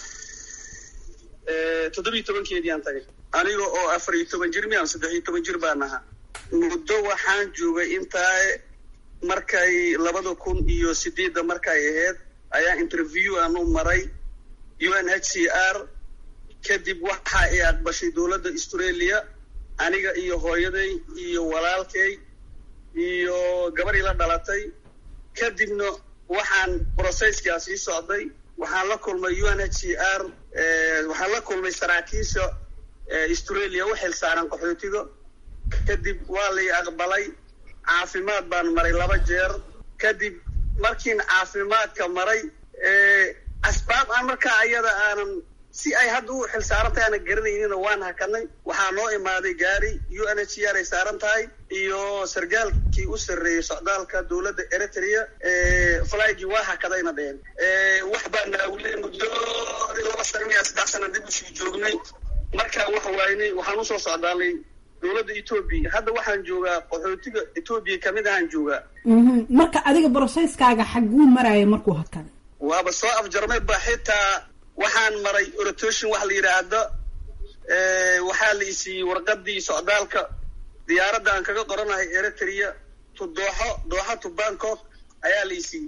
ee toddoba iyo tobankeedii aan tagay aniga oo afar iyo toban jir miyaan saddex iyo toban jir baan ahaa. muddo waxaan joogay intaa markay labada kun iyo sideedda markay ahayd ayaa interview aan u maray U N H C R. kadib waxa ay aqbashay dowladda Australia aniga iyo hooyaday iyo walaalkay iyo gabar ila dhalatay. kadibna waxaan processkaasi socday. waxaan la kulmay U N H C R ee waxaan la kulmay saraakiisha Australia u xil saaran qaxootiga. kadib waa la aqbalay. caafimaad baan maray laba jeer. kadib markiin caafimaadka maray ee asbaab aan markaa ayada aanan si ay hadda u xil saarantahay aan garanaynin waan hakanay. waxaa noo imaaday gaari U N H C R ay saaran tahay iyo sargaalkii u sarreeyay socdaalka dowladda Eritrea ee flygi waa hakadayna dheen. ee wax baan naawilay muddo laba sano iyo saddex sano dib u sii joognay. marka waxa waayay waxaan u soo socdaalay dowladda Ethiopia. hadda waxaan joogaa qaxootiga Ethiopia kamid ahaan joogaa. mhm marka adiga processkaaga xaguu maray markuu hakaday? waaba soo afjarmay ba xitaa waxaan maray rotation wax la yiraahdo ee waxaa la isii warqadii socdaalka diyaaradda aan kaga qoranahay Eritrea to Doha Doha to Bangkok ayaa la isii.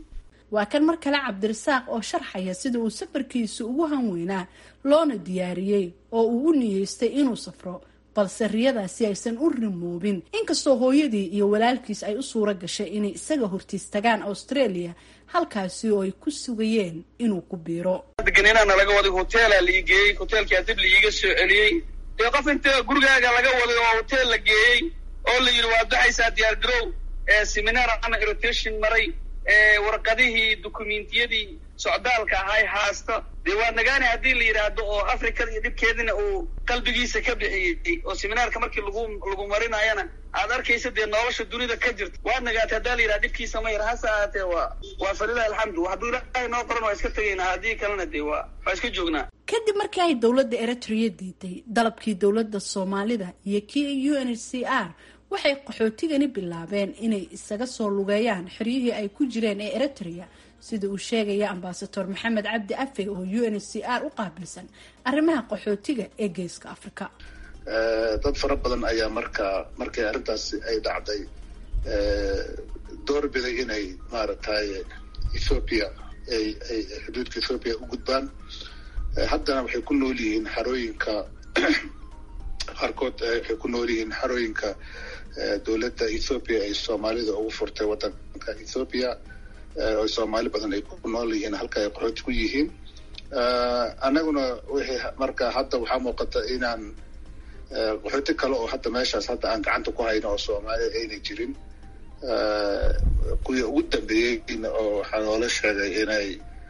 waa kan mar kale cabdirasaaq oo sharxaya sida uu safarkiisa ugu hanweynaa loona diyaariyey oo uu u niyeystay inuu safro balse riyadaasi aysan u rimoobin inkastoo hooyadii iyo walaalkiis ay u suura gashay inay isaga hortiis tagaan Australia halkaasi oo ay ku sugayeen inuu ku biiro. deganina laga waday hotel la geeyay hotelkii dib liiga soo celiyay ee qof inta gurigaaga laga waday oo hotel la geeyay oo la yiri waa dhaxaysa diyaar garow ee seminar ama rotation maray ee warqadihii dokumentiyadii socdaalka ahay haasta diiwaanagaani hadii la yiraahdo oo Afrika iyo dibkeedina uu qalbigiisa ka bixiyay oo seminaarka markii lagu lagu marinayana aad arkaysa de nolosha dunida ka jirta waa nagaatay hadii la yiraahdo dibkiisa ma yarhasaatee waa waa fariida alxamdu waxa ilaahay noo qoran waa iska tagayna hadii kalena de waa waa iska joognaa. kadib markii ay dowladda Eritrea diiday dalabkii dowladda Soomaalida iyo kii U N H C R waxay qaxootigani bilaabeen inay isaga soo lugeeyaan xiriyihii ay ku jireen ee Eritrea sida uu sheegaya ambassador Maxamed Cabdi Afe oo U N H C R u qaabilsan arrimaha qaxootiga ee Geeska Afrika. ee dad fara badan ayaa marka markay arintaas ay dhacday ee door biday inay maaragtay Ethiopia ay ay xuduudka Ethiopia u gudbaan haddana waxay ku nool yihiin xarooyinka qaarkood waxay ku nool yihiin xarooyinka dowladda Ethiopia ay Soomaalida ugu furtay wadanka Ethiopia oo Soomaali badan ay ku nool yihiin halka ay qaxooti ku yihiin anaguna wixii marka hadda waxaa muuqata inaan qaxooti kale oo hadda meeshaas hadda aan gacanta ku hayno oo Soomaali ayna jirin kuwii ugu dambeeyay oo waxaa noola sheegay inay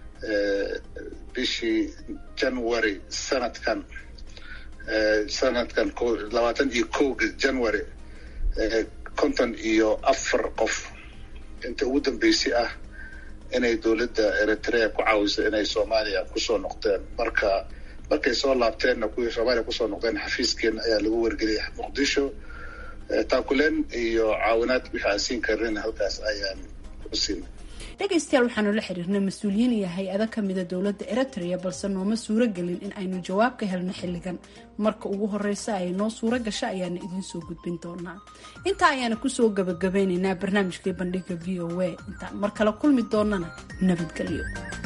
bishii January sanadkan sanadkan labaatan iyo kowga January konton iyo afar qof inta ugu dambeysay ah inay dowladda Eritrea ku caawisay inay Soomaaliya ku soo noqdeen marka markay soo laabteenna kuwii Soomaaliya ku soo noqdeen xafiiskeen ayaa lagu wargeliyay Muqdisho taakuleen iyo caawinaad wixii aan siin karin halkaas ayaan ku siinay. dhegeystayaal waxaanu la xiriirnay mas-uuliyiin iyo hay-ado ka mida dowladda Eritrea balse nooma suuro gelin in aynu jawaab ka helno xilligan marka ugu horeysa ay noo suuro gasho ayaana idiin soo gudbin doonaa. intaa ayaana kusoo gabagabeynaynaa barnaamijkii bandhiga V O A intaan mar kale kulmi doonana nabadgelyo.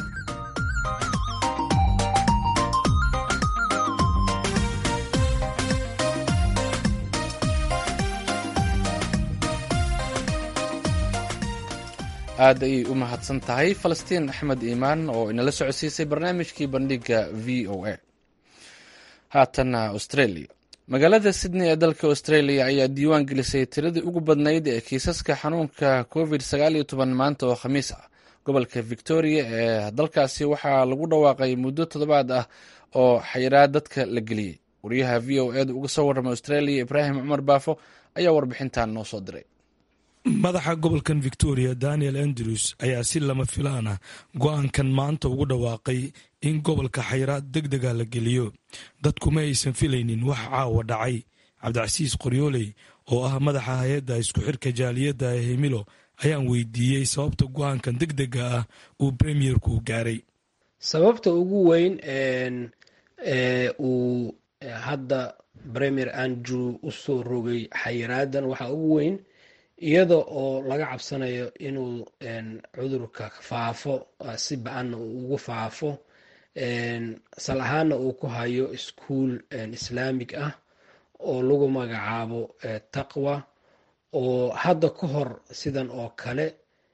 aad ayay u mahadsan tahay Falastiin Axmed Iimaan oo inala socodsiisay barnaamijkii bandhiga V O A. haatana Australia. magaalada Sydney ee dalka Australia ayaa diiwaan gelisay tiradii ugu badnayd ee kiisaska xanuunka covid sagaal iyo toban maanta oo Khamiis ah. gobolka Victoria ee dalkaasi waxaa lagu dhawaaqay muddo toddobaad ah oo xayiraad dadka la geliyay. wariyaha V O A uga soo warramay Australia Ibrahim Cumar Baafo ayaa warbixintan noo soo diray. madaxa gobolkan Victoria Daniel Andrews ayaa si lama filaan ah go'aankan maanta ugu dhawaaqay in gobolka xayiraad degdega la geliyo. dadku ma aysan filaynin wax caawa dhacay. Cabdicasiis Qoryooley oo ah madaxa hay'adda isku xirka jaaliyadda ee Hemilo ayaan weydiiyey sababta go'aankan degdega ah uu premierku gaaray. sababta ugu weyn ee uu hadda Premier Andrew u soo rogay xayiraadan waxa ugu weyn iyada oo laga cabsanayo inuu cudurka faafo si ba'an ugu faafo sal ahaana uu ku hayo iskuul islaamig ah oo lagu magacaabo Taqwa oo hadda ka hor sidan oo kale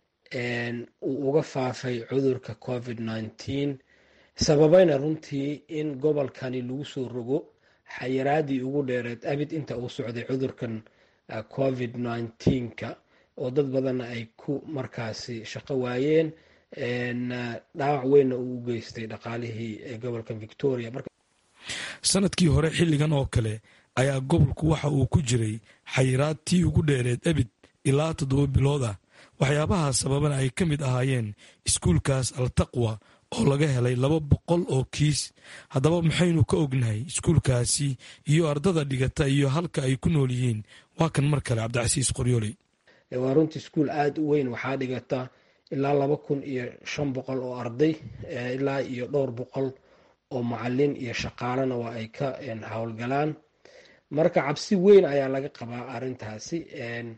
uu uga faafay cudurka covid nineteen sababayna runtii in gobolkani lagu soo rogo xayiraadii ugu dheereed abid inta uu socday cudurkan covid nineteen-ka oo dad badanna ay ku markaasi shaqo waayeen dhaawac weynna uu u geystay dhaqaalihii ee gobolka Victoria. sanadkii hore xilligan oo kale ayaa gobolku waxa uu ku jiray xayiraad tii ugu dheereed abid ilaa toddoba bilood ah. waxyaabaha sababana ay ka mid ahaayeen iskuulkaas Al-Taqwa oo laga helay laba boqol oo kiis. haddaba maxaynu ka ognahay iskuulkaasi iyo ardada dhigata iyo halka ay ku nool yihiin? waa kan mar kale Cabdicasiis Qoryooley. waa runtii iskuul aada u weyn waxaa dhigata ilaa laba kun iyo shan boqol oo arday ilaa iyo dhowr boqol oo macalin iyo shaqaalana waa ay ka howlgalaan. marka cabsi weyn ayaa laga qabaa arintaasi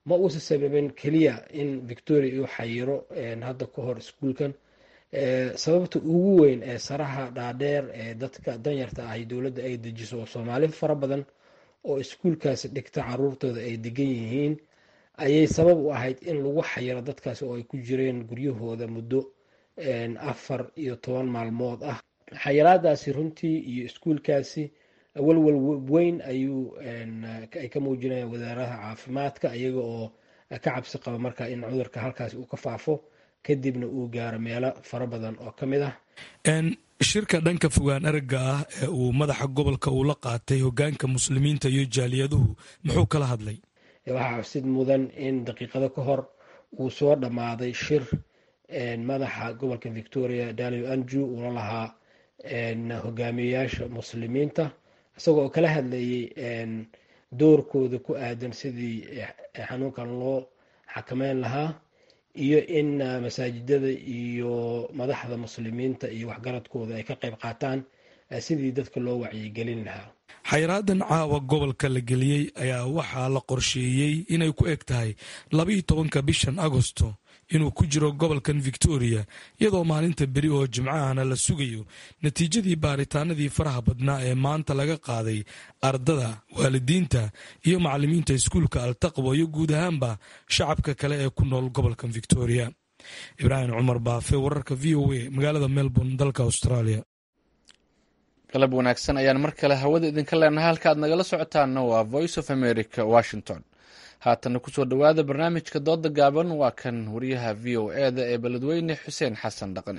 ma uusa sababin keliya in victoria uu xayiro hadda ka hor iskuulkan. sababta ugu weyn ee saraha dhaadheer ee dadka danyarta ah dowladda ay dejiso oo soomaali fara badan oo iskuulkaasi dhigta caruurtooda ay degan yihiin ayay sabab u ahayd in lagu xayiro dadkaasi oo ay ku jireen guryahooda muddo afar iyo toban maalmood ah. xayiraadaasi runtii iyo iskuulkaasi walwal weyn ayuu ay ka muujinayaan wasaaradaha caafimaadka iyaga oo ka cabsi qaba marka in cudurka halkaasi uu ka faafo kadibna uu gaaro meelo fara badan oo ka mid ah. shirka dhanka fogaan aragga ah ee uu madaxa gobolka uu la qaatay hogaanka muslimiinta iyo jaaliyaduhu muxuu kala hadlay? waxaa xusid mudan in daqiiqado ka hor uu soo dhammaaday shir madaxa gobolka victoria daniel andrew uula lahaa hogaamiyeyaasha muslimiinta isagoo kala hadlayay doorkooda ku aadan sidii xanuunkan loo xakameyn lahaa iyo in masaajidada iyo madaxda muslimiinta iyo waxgaradkooda ay ka qayb qaataan sidii dadka loo wacyigelin lahaa. xayraadan caawa gobolka la geliyey ayaa waxaa la qorsheeyey inay ku eg tahay labaiyo tobanka bishan agosto inuu ku jiro gobolkan victoria, iyadoo maalinta beri oo jimcahana la sugayo natiijadii baaritaanadii faraha badnaa ee maanta laga qaaday ardada, waalidiinta iyo macalimiinta iskuulka altaqwa iyo guud ahaanba shacabka kale ee ku nool gobolkan victoria. ibraahim cumar baafe, wararka v o a, magaalada melbourne, dalka australia. galab wanaagsan ayaan mar kale hawada idinka leenahay. halka aad nagala socotaana waa voice of america washington. haatana kusoo dhowaada barnaamijka dooda gaaban. waa kan wariyaha v o e da ee beledweyne xuseen xasan dhaqane.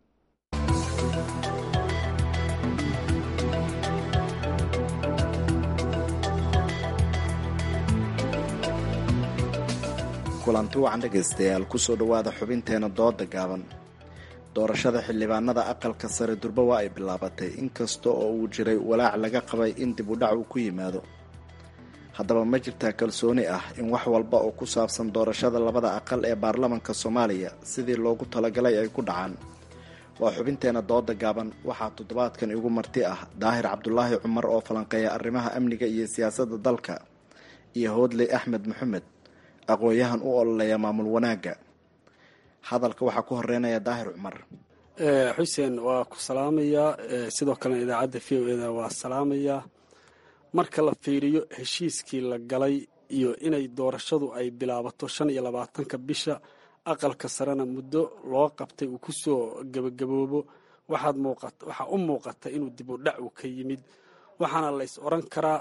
kulanti wacan dhegaystayaal, kusoo dhowaada xubinteena dooda gaaban. doorashada xildhibaanada aqalka sare durba waa ay bilaabatay, inkasta oo uu jiray walaac laga qabay in dib u dhac uu ku yimaado. haddaba ma jirtaa kalsooni ah in wax walba oo ku saabsan doorashada labada aqal ee baarlamanka soomaaliya sidii loogu talagalay ay ku dhacaan? waa xubinteena dooda gaaban. waxaa toddobaadkan igu marti ah daahir cabdulaahi cumar oo falanqeeya arrimaha amniga iyo siyaasadda dalka, iyo hoodley axmed maxamed, aqoon-yahan u ololeeya maamul wanaagga. hadalka waxaa ku horeynaya daahir cumar. xuseen waa ku salaamayaa, sidoo kalena idaacadda v o e da waa salaamayaa. marka la fiiriyo heshiiskii la galay iyo inay doorashadu ay bilaabato shan iyo labaatanka bisha, aqalka sarena muddo loo qabtay uu kusoo gebagaboobo, waxaad muuqata waxaa u muuqata inuu dib u dhac uu ka yimid. waxaana lays oran karaa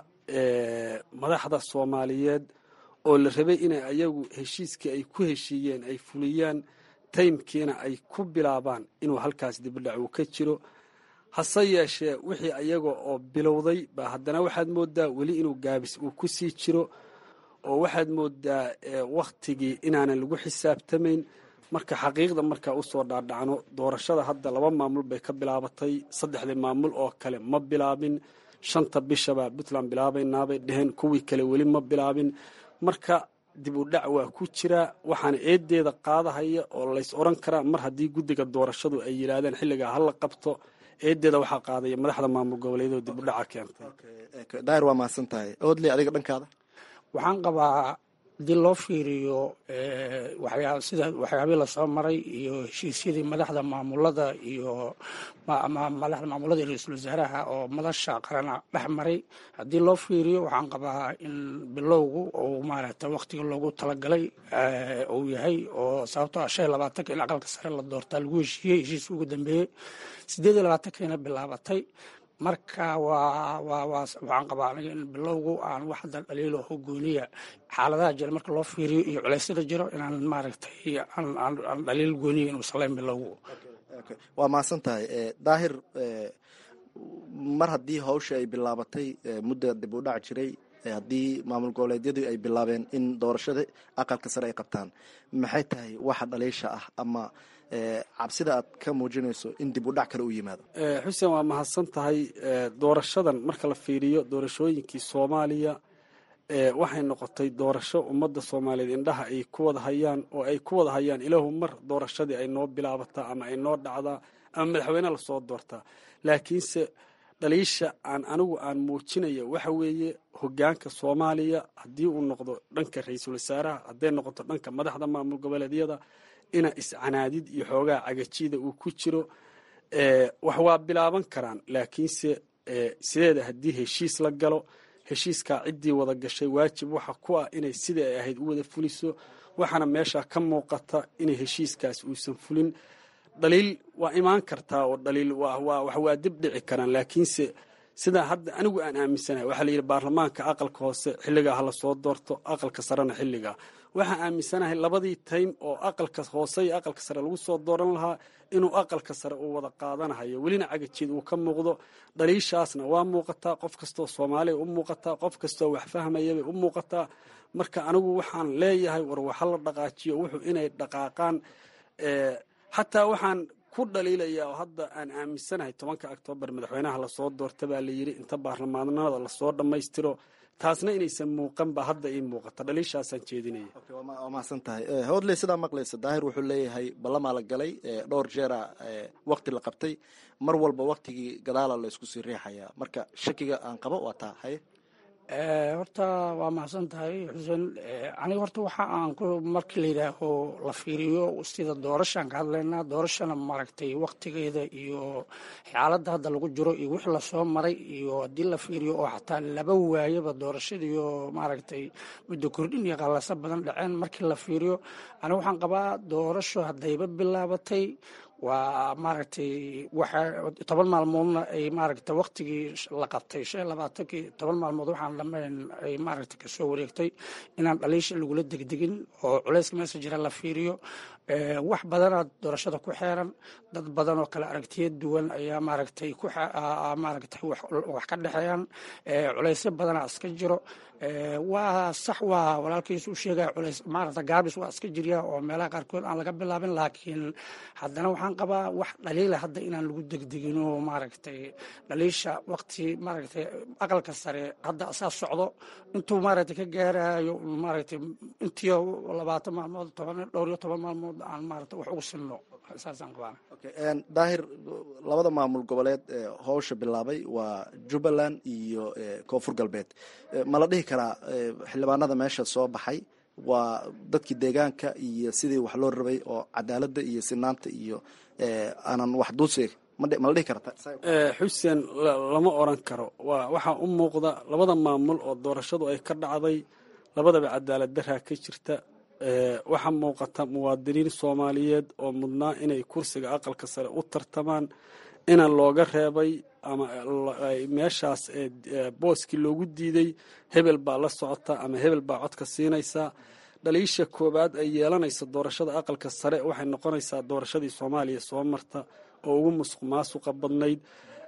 madaxda soomaaliyeed oo la rabay inay ayagu heshiiskii ay ku heshiiyeen ay fuliyaan, taymkiina ay ku bilaabaan inuu halkaas dib u dhac uu ka jiro. hase yeeshee wixii ayaga oo bilowday baa haddana waxaad moodaa weli inuu gaabis uu ku sii jiro, oo waxaad moodaa wakhtigii inaanan lagu xisaabtamayn. marka xaqiiqda markaa usoo dhaadhacno, doorashada hadda laba maamul bay ka bilaabatay, saddexdii maamul oo kale ma bilaabin. shanta bishabaa puntland bilaabaynaabay dheheen, kuwii kale weli ma bilaabin. marka dib u dhac waa ku jiraa, waxaana eedeeda qaadahaya oo lays oran karaa mar haddii guddiga doorashadu ay yidhaahdeen xilligaa hala qabto, eedeeda waxaa qaadaya madaxda maamul goboleedo dib u dhaca keentay. daahir waa mahadsan tahay. oodley adiga dhankaada? waxaan qabaa haddii loo fiiriyo waxyaa sida waxyaabihii lasoo maray iyo heshiisyadii madaxda maamulada iyo madaxda maamulada iyo ra-iisul wasaaraha oo madasha qarana dhex maray, haddii loo fiiriyo waxaan qabaa in bilowgu uu maaragta waktiga loogu talagalay uu yahay, oo sababtoo ah shan iyo labaatanka in aqalka sare la doortaa lagu heshiiyey, heshiiska ugu dambeeyey sideed iyo labaatankiina bilaabatay. marka waa waa waxaan qabaa aniga in bilowgu aan wax hadda dhaliilo oo gooniya xaaladaha jira marka loo fiiriyo iyo culeysyada jiro inaan maaragtay aan dhaliil gooniya inuu salayn bilowgu. waa mahadsan tahay daahir. mar haddii hawsha ay bilaabatay, mudda dib u dhac jiray, haddii maamul goboleedyadu ay bilaabeen in doorashada aqalka sare ay qabtaan, maxay tahay waxa dhaliisha ah ama cabsida aad ka muujinayso in dib u dhac kale u yimaado? xuseen waa mahadsan tahay. doorashadan marka la fiiriyo doorashooyinkii soomaaliya waxay noqotay doorasho ummadda soomaaliyeed indhaha ay ku wada hayaan, oo ay ku wada hayaan ilaahu mar doorashadii ay noo bilaabataa ama ay noo dhacdaa ama madaxweyne lasoo doortaa. laakiinse dhaliisha aan anigu aan muujinayo waxa weeye hogaanka soomaaliya haddii uu noqdo dhanka ra-iisul wasaaraha hadday noqoto dhanka madaxda maamul goboleedyada ina iscanaadid iyo xoogaa cagajida uu ku jiro wax waa bilaaban karaan laakiinse sideeda haddii heshiis la galo heshiiskaa ciddii wada gashay waajib waxa ku ah inay sida ay ahayd u wada fuliso waxaana meesha ka muuqata inay heshiiskaas uusan fulin dhaliil waa imaan kartaa oo dhaliil wax waa dib dhici karaan laakiinse sidaa hadda anigu aan aaminsanahay waxaa la yidhi baarlamaanka aqalka hoose xilligaa hala soo doorto aqalka sarena xilligaa waxaan aaminsanahay labadii taym oo aqalka hoose iyo aqalka sare lagu soo dooran lahaa inuu aqalka sare uu wada qaadanahayo welina cagajeed uu ka muuqdo dhaliishaasna waa muuqataa qof kastoo soomaaliya u muuqataa qof kastoo wax fahmayabay u muuqataa marka anigu waxaan leeyahay war waxa la dhaqaajiyo wuxuu inay dhaqaaqaan xataa waxaan ku dhaliilayaa oo hadda aan aaminsanahay tobanka oktoobar madaxweynaha lasoo doorta baa la yidhi inta baarlamaanada lasoo dhammaystiro taasna inaysan muuqan ba hadda ii muuqata dhaliishaasaan jeedinaya waa mahadsan tahay howdley sidaa maqlaysa daahir wuxuu leeyahay ballamaa la galay dhowr jeera wakti la qabtay mar walba waktigii gadaala la isku sii riixayaa marka shakiga aan qabo waa taa haye horta waa mahadsan tahay xuseen aniga horta waxa aan ku markii la yidhaaho la fiiriyo sida doorashaan ka hadlaynaa doorashana maaragtay waktigeeda iyo xaaladda hadda lagu jiro iyo wixii lasoo maray iyo haddii la fiiriyo oo xataa laba waayaba doorashadiiyo maaragtay muddo kordhin iyo qallasa badan dhaceen markii la fiiriyo aniga waxaan qabaa doorasho haddayba bilaabatay waa maaragtay waxa toban maalmoodna ay maaragtay waktigii la qabtay shan iyo labaatankii toban maalmood waxaan dhamayn ay maaragtay kasoo wareegtay inaan dhaliisha lagula degdegin oo culayska meesha jira la fiiriyo wax badanaa doorashada ku xeeran dad badan oo kale aragtiya duwan ayaa maaragtay ku maaragtay wax ka dhexeeyaan culaysyo badanaa iska jiro waa sax waa walaalkiis u sheegaya culays maaragta gaabis waa iska jirya oo meelaha qaarkood aan laga bilaabin laakiin haddana waxaan qabaa wax dhaliila hadda inaan lagu degdegin oo maaragtay dhaliisha waqti maaragtay aqalka sare hadda asaa socdo intuu maaragtay ka gaarayo maaragtay intii labaatan maalmood toban dhowr iyo toban maalmood aan maaragtay wax ugu sinno saasaan qabaa daahir labada maamul goboleed ee howsha bilaabay waa jubbaland iyo koonfur galbeed ma la dhihi karaa xildhibaanada meesha soo baxay waa dadkii deegaanka iyo sidii wax loo rabay oo cadaaladda iyo sinaanta iyo aanan wax duusi ma la dhihi karta xuseen lama oran karo waa waxaa u muuqda labada maamul oo doorashadu ay ka dhacday labadaba cadaalad daraa ka jirta waxaa muuqata muwaadiniin soomaaliyeed oo mudnaa inay kursiga aqalka sare u tartamaan ina looga reebay ama meeshaas booskii loogu diiday hebel baa la socota ama hebel baa codka siinaysaa dhaliisha koowaad ay yeelanaysa doorashada aqalka sare waxay noqonaysaa doorashadii soomaaliya soo marta oo ugu musuq maasuqa badnayd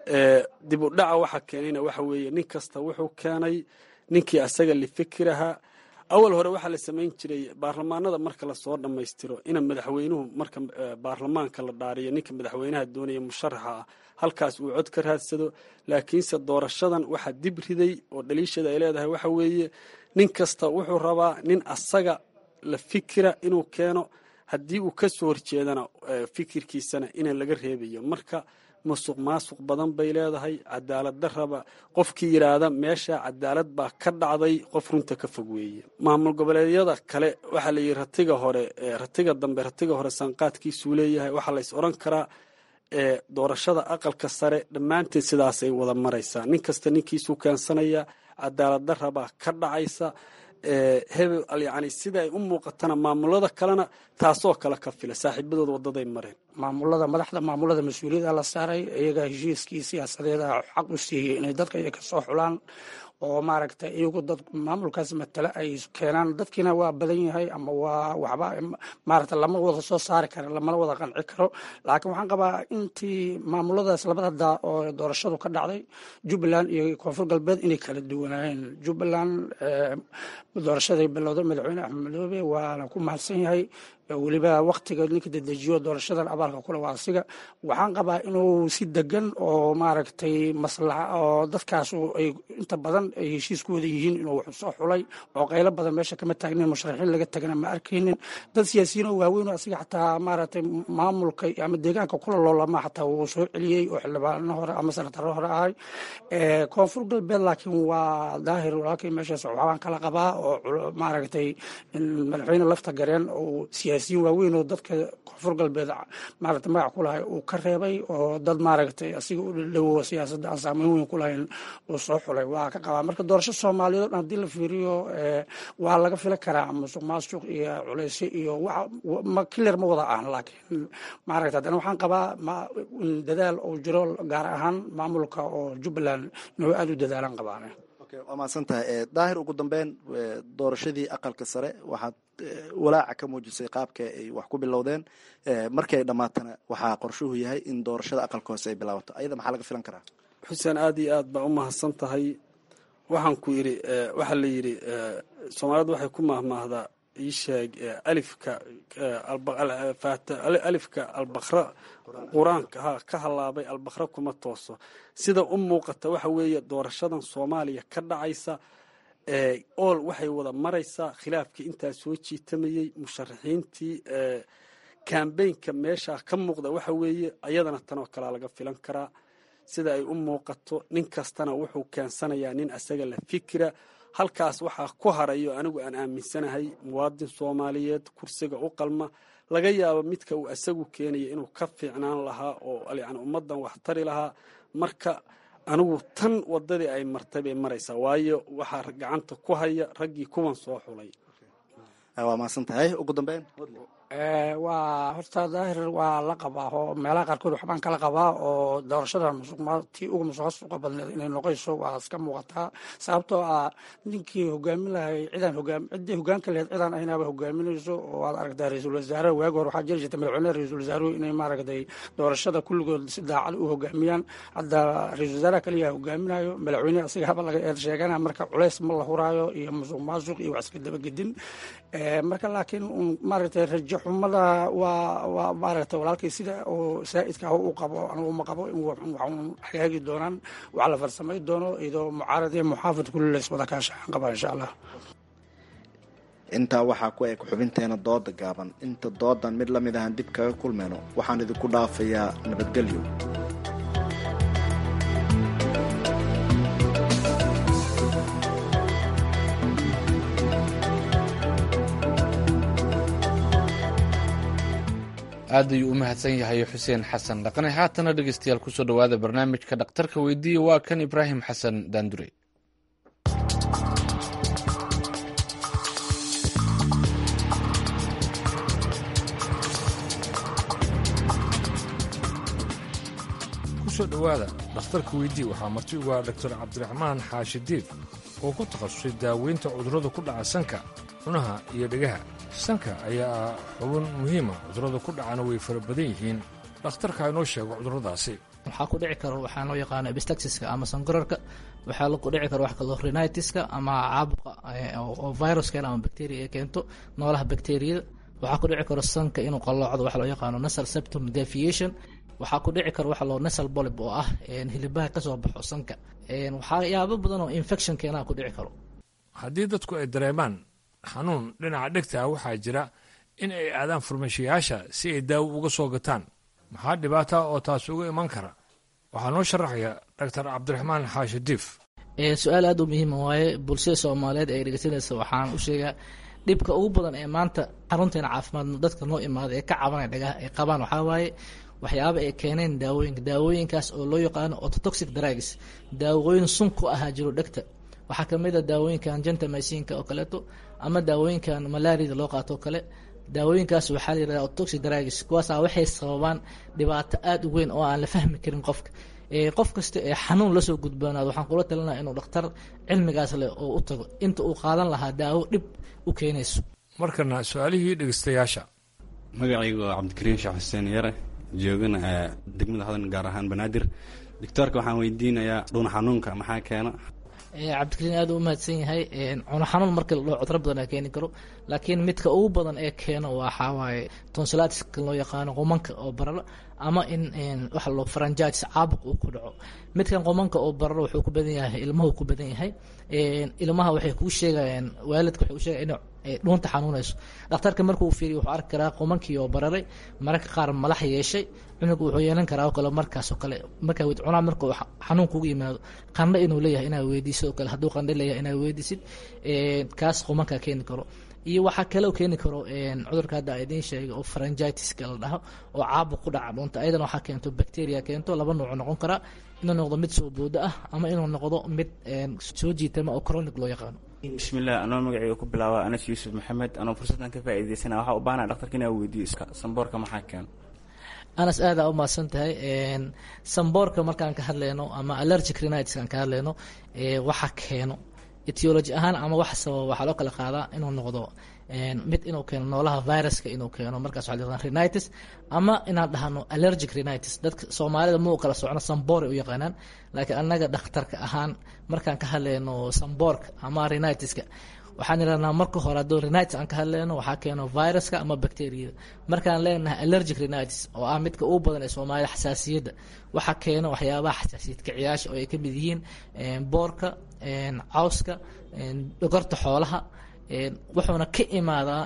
dib u dhaca waxa keenayna waxa weeye nin kasta wuxuu keenay ninkii asaga lifikiraha awal hore waxaa la samayn jiray baarlamaanada marka lasoo dhammaystiro ina madaxweynuhu marka baarlamaanka la dhaariyo ninka madaxweynaha doonaya musharaxa ah halkaas uu cod ka raadsado laakiinse doorashadan waxaa dib riday oo dhaliishada ay leedahay waxa weeye nin kasta wuxuu rabaa nin asaga la fikira inuu keeno haddii uu ka soo horjeedana fikirkiisana ina laga reebayo marka musuq maasuq badan bay leedahay cadaalad daraba qofkii yidhaahda meesha cadaalad baa ka dhacday qof runta ka fog weeye maamul goboleedyada kale waxaa la yidhi ratiga hore ratiga dambe ratiga hore sanqaadkiisuu leeyahay waxaa la is odhan karaa doorashada aqalka sare dhammaanteed sidaasay wada maraysaa nin kasta ninkiisuu keensanaya cadaalad darabaa ka dhacaysa hebel yani sida ay u muuqatana maamulada kalena taasoo kale ka fila saaxiibadood wadaday mareen maamulada madaxda maamulada mas-uuliyada la saaray iyaga heshiiskii siyaasadeeda xaq u siiyey inay dadka iyaga kasoo xulaan oo maaragtay iyagu dad maamulkaas matale ay keenaan dadkiina waa badan yahay ama waa waxba maaragta lama wada soo saari karo lamana wada qanci karo laakiin waxaan qabaa intii maamuladaas labada daa oo doorashadu ka dhacday jubbaland iyo koonfur galbeed inay kala duwanaayeen jubbaland doorashaday bilowday madaxweyne axmed madoobe waana ku mahadsan yahay weliba waktiga ninka dedejiyo doorashadan abaalka kule waa asiga waxaan qabaa inuu si degan oo maaragtay maslaxa oo dadkaas ay inta badan ay heshiis ku wada yihiin inuu wax soo xulay oo qaylo badan meesha kama taagnin musharaxiin laga tagana ma arkaynin dad siyaasiyiin oo waaweyn oo asiga xataa maaragtay maamulka ama deegaanka kula loolama xataa wuu soo celiyey oo xildhibaano hore ama senataro hore ahay koonfur galbeed laakiin waa daahir walaalkii meeshaas waxbaan kala qabaa oo maaragtay madaxweyne lafta gareen oo siyaasiyiin waaweyn oo dadka koonfur galbeed maaragtay magac ku lahay uu ka reebay oo dad maaragtay asiga u dhadhowo siyaasadda aan saameyn weyn ku lahayn uu soo xulay waa ka qabaa marka doorasho soomaaliyeed oo dhan haddii la fiiriyo waa laga fili karaa musuq maasuq iyo culeysyo iyo ma clear ma wada ahan laakiin maaragtay haddana waxaan qabaa dadaal oo jiro gaar ahaan maamulka oo jubbaland inuu aada u dadaalan qabaan waa mahadsantahay daahir ugu dambeyn doorashadii aqalka sare waxaad walaaca ka muujisay qaabka ay wax ku bilowdeen markii ay dhammaatana waxaa qorshuhu yahay in doorashada aqalka hoose ay bilaabato ayada maxaa laga filan karaa xuseen aada iyo aad baa u mahadsan tahay waxaan ku yidhi waxaa la yidhi soomaalidu waxay ku mahmaahdaa iisheeg alifka alifka albakra qur-aanka ha ka halaabay albakra kuma tooso sida u muuqata waxa weeye doorashadan soomaaliya ka dhacaysa ool waxay wada maraysaa khilaafkii intaa soo jiitamayey musharaxiintii kambeynka meesha ka muuqda waxa weeye ayadana tanoo kalea laga filan karaa sida ay u muuqato nin kastana wuxuu keensanayaa nin asaga la fikira halkaas waxaa ku harayo anigu aan aaminsanahay muwaadin soomaaliyeed kursiga u qalma laga yaabo midka uu asagu keenaya inuu ka fiicnaan lahaa oo yani ummaddan wax tari lahaa marka anigu tan wadadii ay martay bay maraysaa waayo waxaa gacanta ku haya raggii kuwan soo xulay waa mahadsan tahay ugu dambeyn waa horta daahir waa la qabaa oo meelaha qaarkood waxbaan kala qabaa oo doorashada musuqmaati ugu musuqasuqa badneed inay noqonayso waa iska muuqataa sababtoo ah ninkii hogaamin lahay cidaan hogaam ciddii hogaanka lahayd cidaan ahnaaba hogaaminayso oo waad aragtaa ra-iisul wasaare waagi hore waxaa jiri jirta madaxweynaha ra-iisul wasaaruhu inay maaragtay doorashada kulligood si daacad u hogaamiyaan hadda ra-iisul wasaaraha kaliya hogaaminayo madaxweyne asiga haba laga eed sheegana marka culeys ma la huraayo iyo musuq maasuq iyo wax iska dabagedin marka laakiin maaragtay rajo xumada waa waa maaragtay walaalkay sida oo saa'idka ah u qabo anigu ma qabo in waxaan hagaagi doonaan wax la farsamay doono iyadoo mucaarad iyo muxaafid kulli la iswada kaashaxan qabaa insha allah intaa waxaa ku eg xubinteena dooda gaaban inta doodan mid la mid ahan dib kaga kulmayno waxaan idinku dhaafayaa nabadgelyo aad ayuu u mahadsan yahay xuseen xasan dhaqane haatana dhegeystayaal kusoo dhowaada barnaamijka dhakhtarka weydiiya waa kan ibraahim xasan daandure kusoo dhowaada dhakhtarka weydiiya waxaa marti ugu ah doctor cabdiraxmaan xaashi diif oo ku takhasusay daaweynta cudurrada ku dhaca sanka cunaha iyo dhegaha sanka ayaa ah xubin muhiima cudurrada ku dhacana way fara badan yihiin dhakhtarka inoo sheego cudurradaasi waxaa ku dhici karo waxaa loo yaqaano epistaxiska ama sankorarka waxaa ku dhici karo wax kaloo rhinitiska ama caabuqa oo viruskeen ama bacteria ay keento noolaha bacteriyada waxaa ku dhici karo sanka inuu qalloocdo waxa loo yaqaano nasal septum deviation waxaa ku dhici karo waxa loo nasal polyp oo ah hilibaha ka soo baxo sanka waxyaabo badan oo infection keenaa ku dhici karo haddii dadku ay dareemaan xanuun dhinaca dhegta ah waxaa jira in ay aadaan farmashiyaasha si ay daawo uga soo gataan maxaa dhibaata oo taas uga iman kara waxaa noo sharaxaya doctor cabdiraxmaan xaashi diif su-aal aad u muhiima waaye bulshada soomaaliyeed ay dhegeysanaysa waxaan u sheegaa dhibka ugu badan ee maanta xarunteena caafimaad dadka noo imaada ee ka cabanaya dhagaha ay qabaan waxaa waaye waxyaaba ay keeneen daawooyinka daawooyinkaas oo loo yaqaano autotoxic drugs daawooyin sun ku ahaa jiro dhegta waxaa ka mid a daawooyinkan gentamycinka oo kaleeto ama daawooyinkan malaarida loo qaato oo kale daawooyinkaas waxaa la yidhahda autotoxic drugs kuwaasaa waxay sababaan dhibaato aada u weyn oo aan la fahmi karin qofka qof kasta ee xanuun lasoo gudboonaado waxaan kula talinaya inuu dhakhtar cilmigaas leh oo u tago inta uu qaadan lahaa daawo dhib u keenayso markana su-aalihii dhegeystayaasha magacaygu waa cabdikariin sheekh xuseen yare joogana degmada hodan gaar ahaan banaadir doctoorka waxaan weydiinayaa dhuun xanuunka maxaa keena cabdikariin aad u mahadsan yahay cuno xanuun markii la dhaho cudro badan keeni karo laakiin midka ugu badan ee keeno waxaa waaye tonsilatiska loo yaqaano qumanka oo bararo ama in waxa loo pharyngitis caabuq uu ku dhaco midkan qumanka oo bararo wuxuu ku badan yahay ilmahu ku badan yahay ilmaha waxay kuu sheegayaan waalidka waxay u sheegayaan inay dhuunta xanuunayso dhakhtarka markuu fiiriyo wuxuu arki karaa qumankii oo bararay mararka qaar malax yeeshay cunugu wuxuu yeelan karaa oo kale markaas oo kale markaa wid cunaa marka uu xanuun kugu yimaado qandho inuu leeyahay inaad weydiiso oo kale hadduu qandho leeyahay inaad weydiisid kaas qumankaa keeni karo iyo waxaa kaloo keeni karo cudurka hadda a idiin sheegay oo pharyngitis-ka la dhaho oo caabuq ku dhaca dhuunta ayadana waxaa keento bacteria keento laba nooc noqon karaa inuu noqdo mid soo booda ah ama inuu noqdo mid soo jiitama oo chronic loo yaqaano bismillah anoo magacayga ku bilaaba anas yuusuf maxamed anoo fursaddan ka faa'iidaysana waxaa u baahnaa dhaktarka inaa weydiiyo samboorka maxaa keeno anas aada u mahadsan tahay samboorka markaan ka hadlayno ama allergic rhinitis aan ka hadlayno waxa keeno etiology ahaan ama wax sababa waxaa loo kala qaadaa inuu noqdo mid inuu keeno noolaha viruska inuu keeno markaas waxaa la rhinitis ama inaan dhahno allergic rhinitis dadka soomaalida ma u kala socno samboor ay u yaqaanaan laakiin annaga dhakhtarka ahaan markaan ka hadlayno samboorka ama rhinitiska waxaan idhahnaa marka hore hadduu rhinitis aan ka hadlayno waxaa keeno viruska ama bacteriyada markaan leenahay allergic rhinitis oo ah midka ugu badan ee soomaalida xasaasiyadda waxaa keeno waxyaabaha xasaasiyad kiciyaasha oo ay ka mid yihiin boorka cawska dhogorta xoolaha wuxuuna ka imaadaa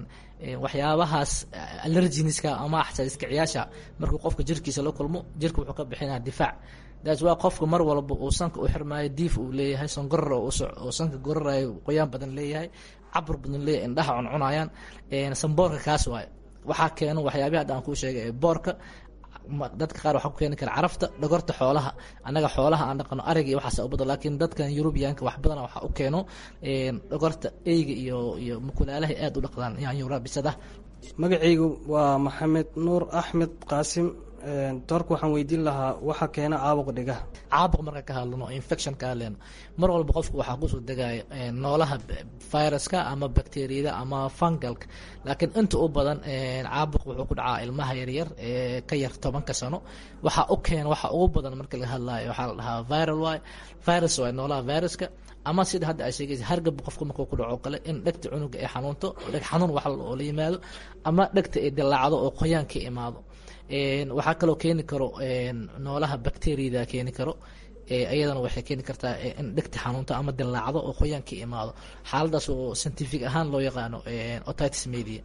waxyaabahaas allerginiska ama xasaasiyad kiciyaasha markuu qofka jirkiisa la kulmo jirka wuxuu ka bixinaa difaac daas waa qofka mar walba uu sanka u xirmaayo diif uu leeyahay sonkoror oo sanka gorarayo qoyaan badan leeyahay cabur badan leeyahay indhaha cuncunayaan samboorka kaas waaye waxaa keeno waxyaabihi hadda aan kuu sheegay ee boorka dadka qaar waxaa ku keeni kara carafta dhogorta xoolaha annaga xoolaha aan dhaqano ariga iyo waxaas u badan laakiin dadkan yurubiyaanka wax badana waxaa u keeno dhogorta eyga iyo iyo mukulaalahay aada u dhaqdaan yaanyuura bisada magacaygu waa maxamed nuur axmed qaasim doorka waxaan weydiin lahaa waxa keena caabuq dhigaha caabuq marka ka hadlano infection ka hadlayno mar walba qofku waxaa kusoo degaya noolaha viruska ama bacteriyada ama fungalka laakiin inta u badan caabuq wuxuu ku dhacaa ilmaha yaryar ee ka yar tobanka sano waxaa u keena waxa ugu badan marka laga hadlayo waxaa la dhahaa viral waay virus waay noolaha viruska ama sida hadda ay sheegaysa hargab qofku markuu ku dhaco kale in dhegta cunuga ay xanuunto dheg xanuun wax oo la yimaado ama dhegta ay dilaacdo oo qoyaan ka imaado waxaa kaloo keeni karo noolaha bacteriyada keeni karo iyadana waxay keeni kartaa in dhegta xanuunto ama dilaacdo oo qoyaan ka imaado xaaladaas oo scientific ahaan loo yaqaano otitis media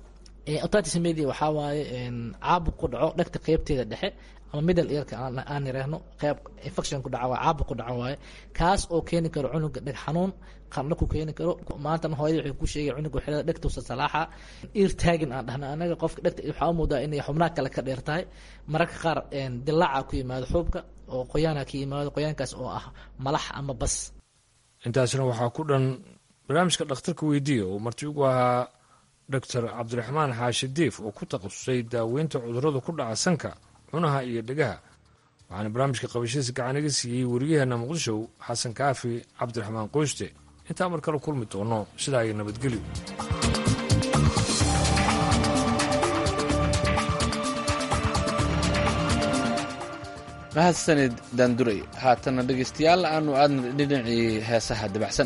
otitis media waxaa waaye caabuq ku dhaco dhegta qeybteeda dhexe ama middle earka aan yiraahno qeyb infection ku dhaca waa caabuq ku dhaca waaye kaas oo keeni karo cunuga dheg xanuun qandho ku keeni karo maantana hooyada waxay ku sheegay cunuga xilada dhegtuusa salaaxa ear tagging aan dhahna anaga qofka dhegta waxaa u moodaa inay xubnaha kale ka dheer tahay mararka qaar dilaaca ku yimaado xuubka oo qoyaana ka yimaado qoyaankaas oo ah malax ama bas intaasna waxaa ku dhan barnaamijka dhakhtarka weydiiya oo marti ugu ahaa doctor cabdiraxmaan xaashi diif oo ku takhasusay daaweynta cudurrada ku dhaca sanka cunaha iyo dhegaha waxaana barnaamijka qabashadiisa gacaniga siiyey wariyaheena muqdisho xasan kaafi cabdiraxmaan qoyste intaa mar kale kulmi doono sidaa iyo nabadgelyo mahadsanid daanduray haatana dhegaystayaal aanu aadna dhinacii heesaha dabacsan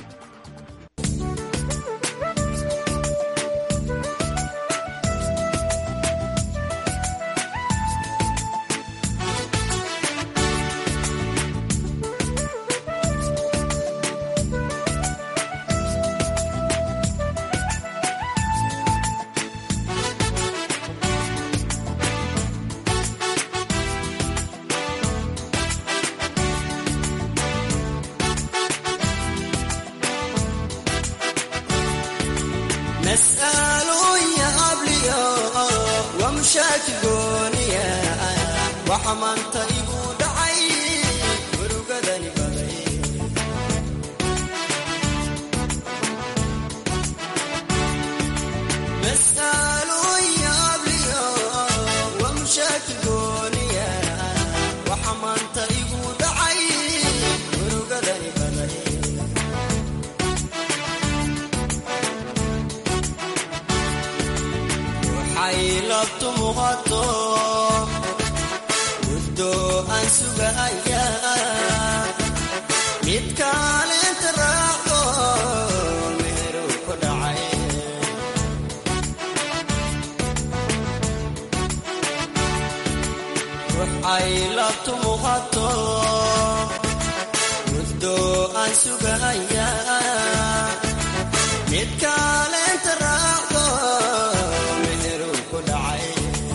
Mid mid kaalinta raacdo meheru ku dhacay ruux ay labtu muuqato muddo aan sugaya mid kaalinta raacdo meheru ku dhacay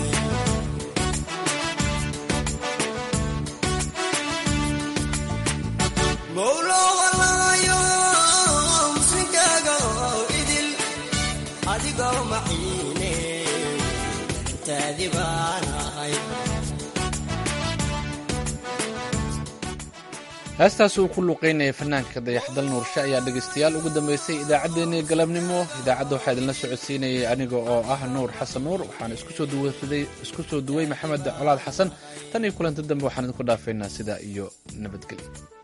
mowlo walaayo muslinkaaga oo idil adigoo maciine intaadi baan ahay heestaas uu ku luuqeynaya fanaanka dayaxdal nuurshe ayaa dhegaystayaal ugu dambaysay idaacaddeenii galabnimo. idaacadda waxaa idinla socodsiinayay aniga oo ah nuur xasan nuur, waxaana isku soo duway maxamed colaad xasan. tan iyo kulanti dambe waxaan idinku dhaafaynaa sidaa iyo nabadgelyo.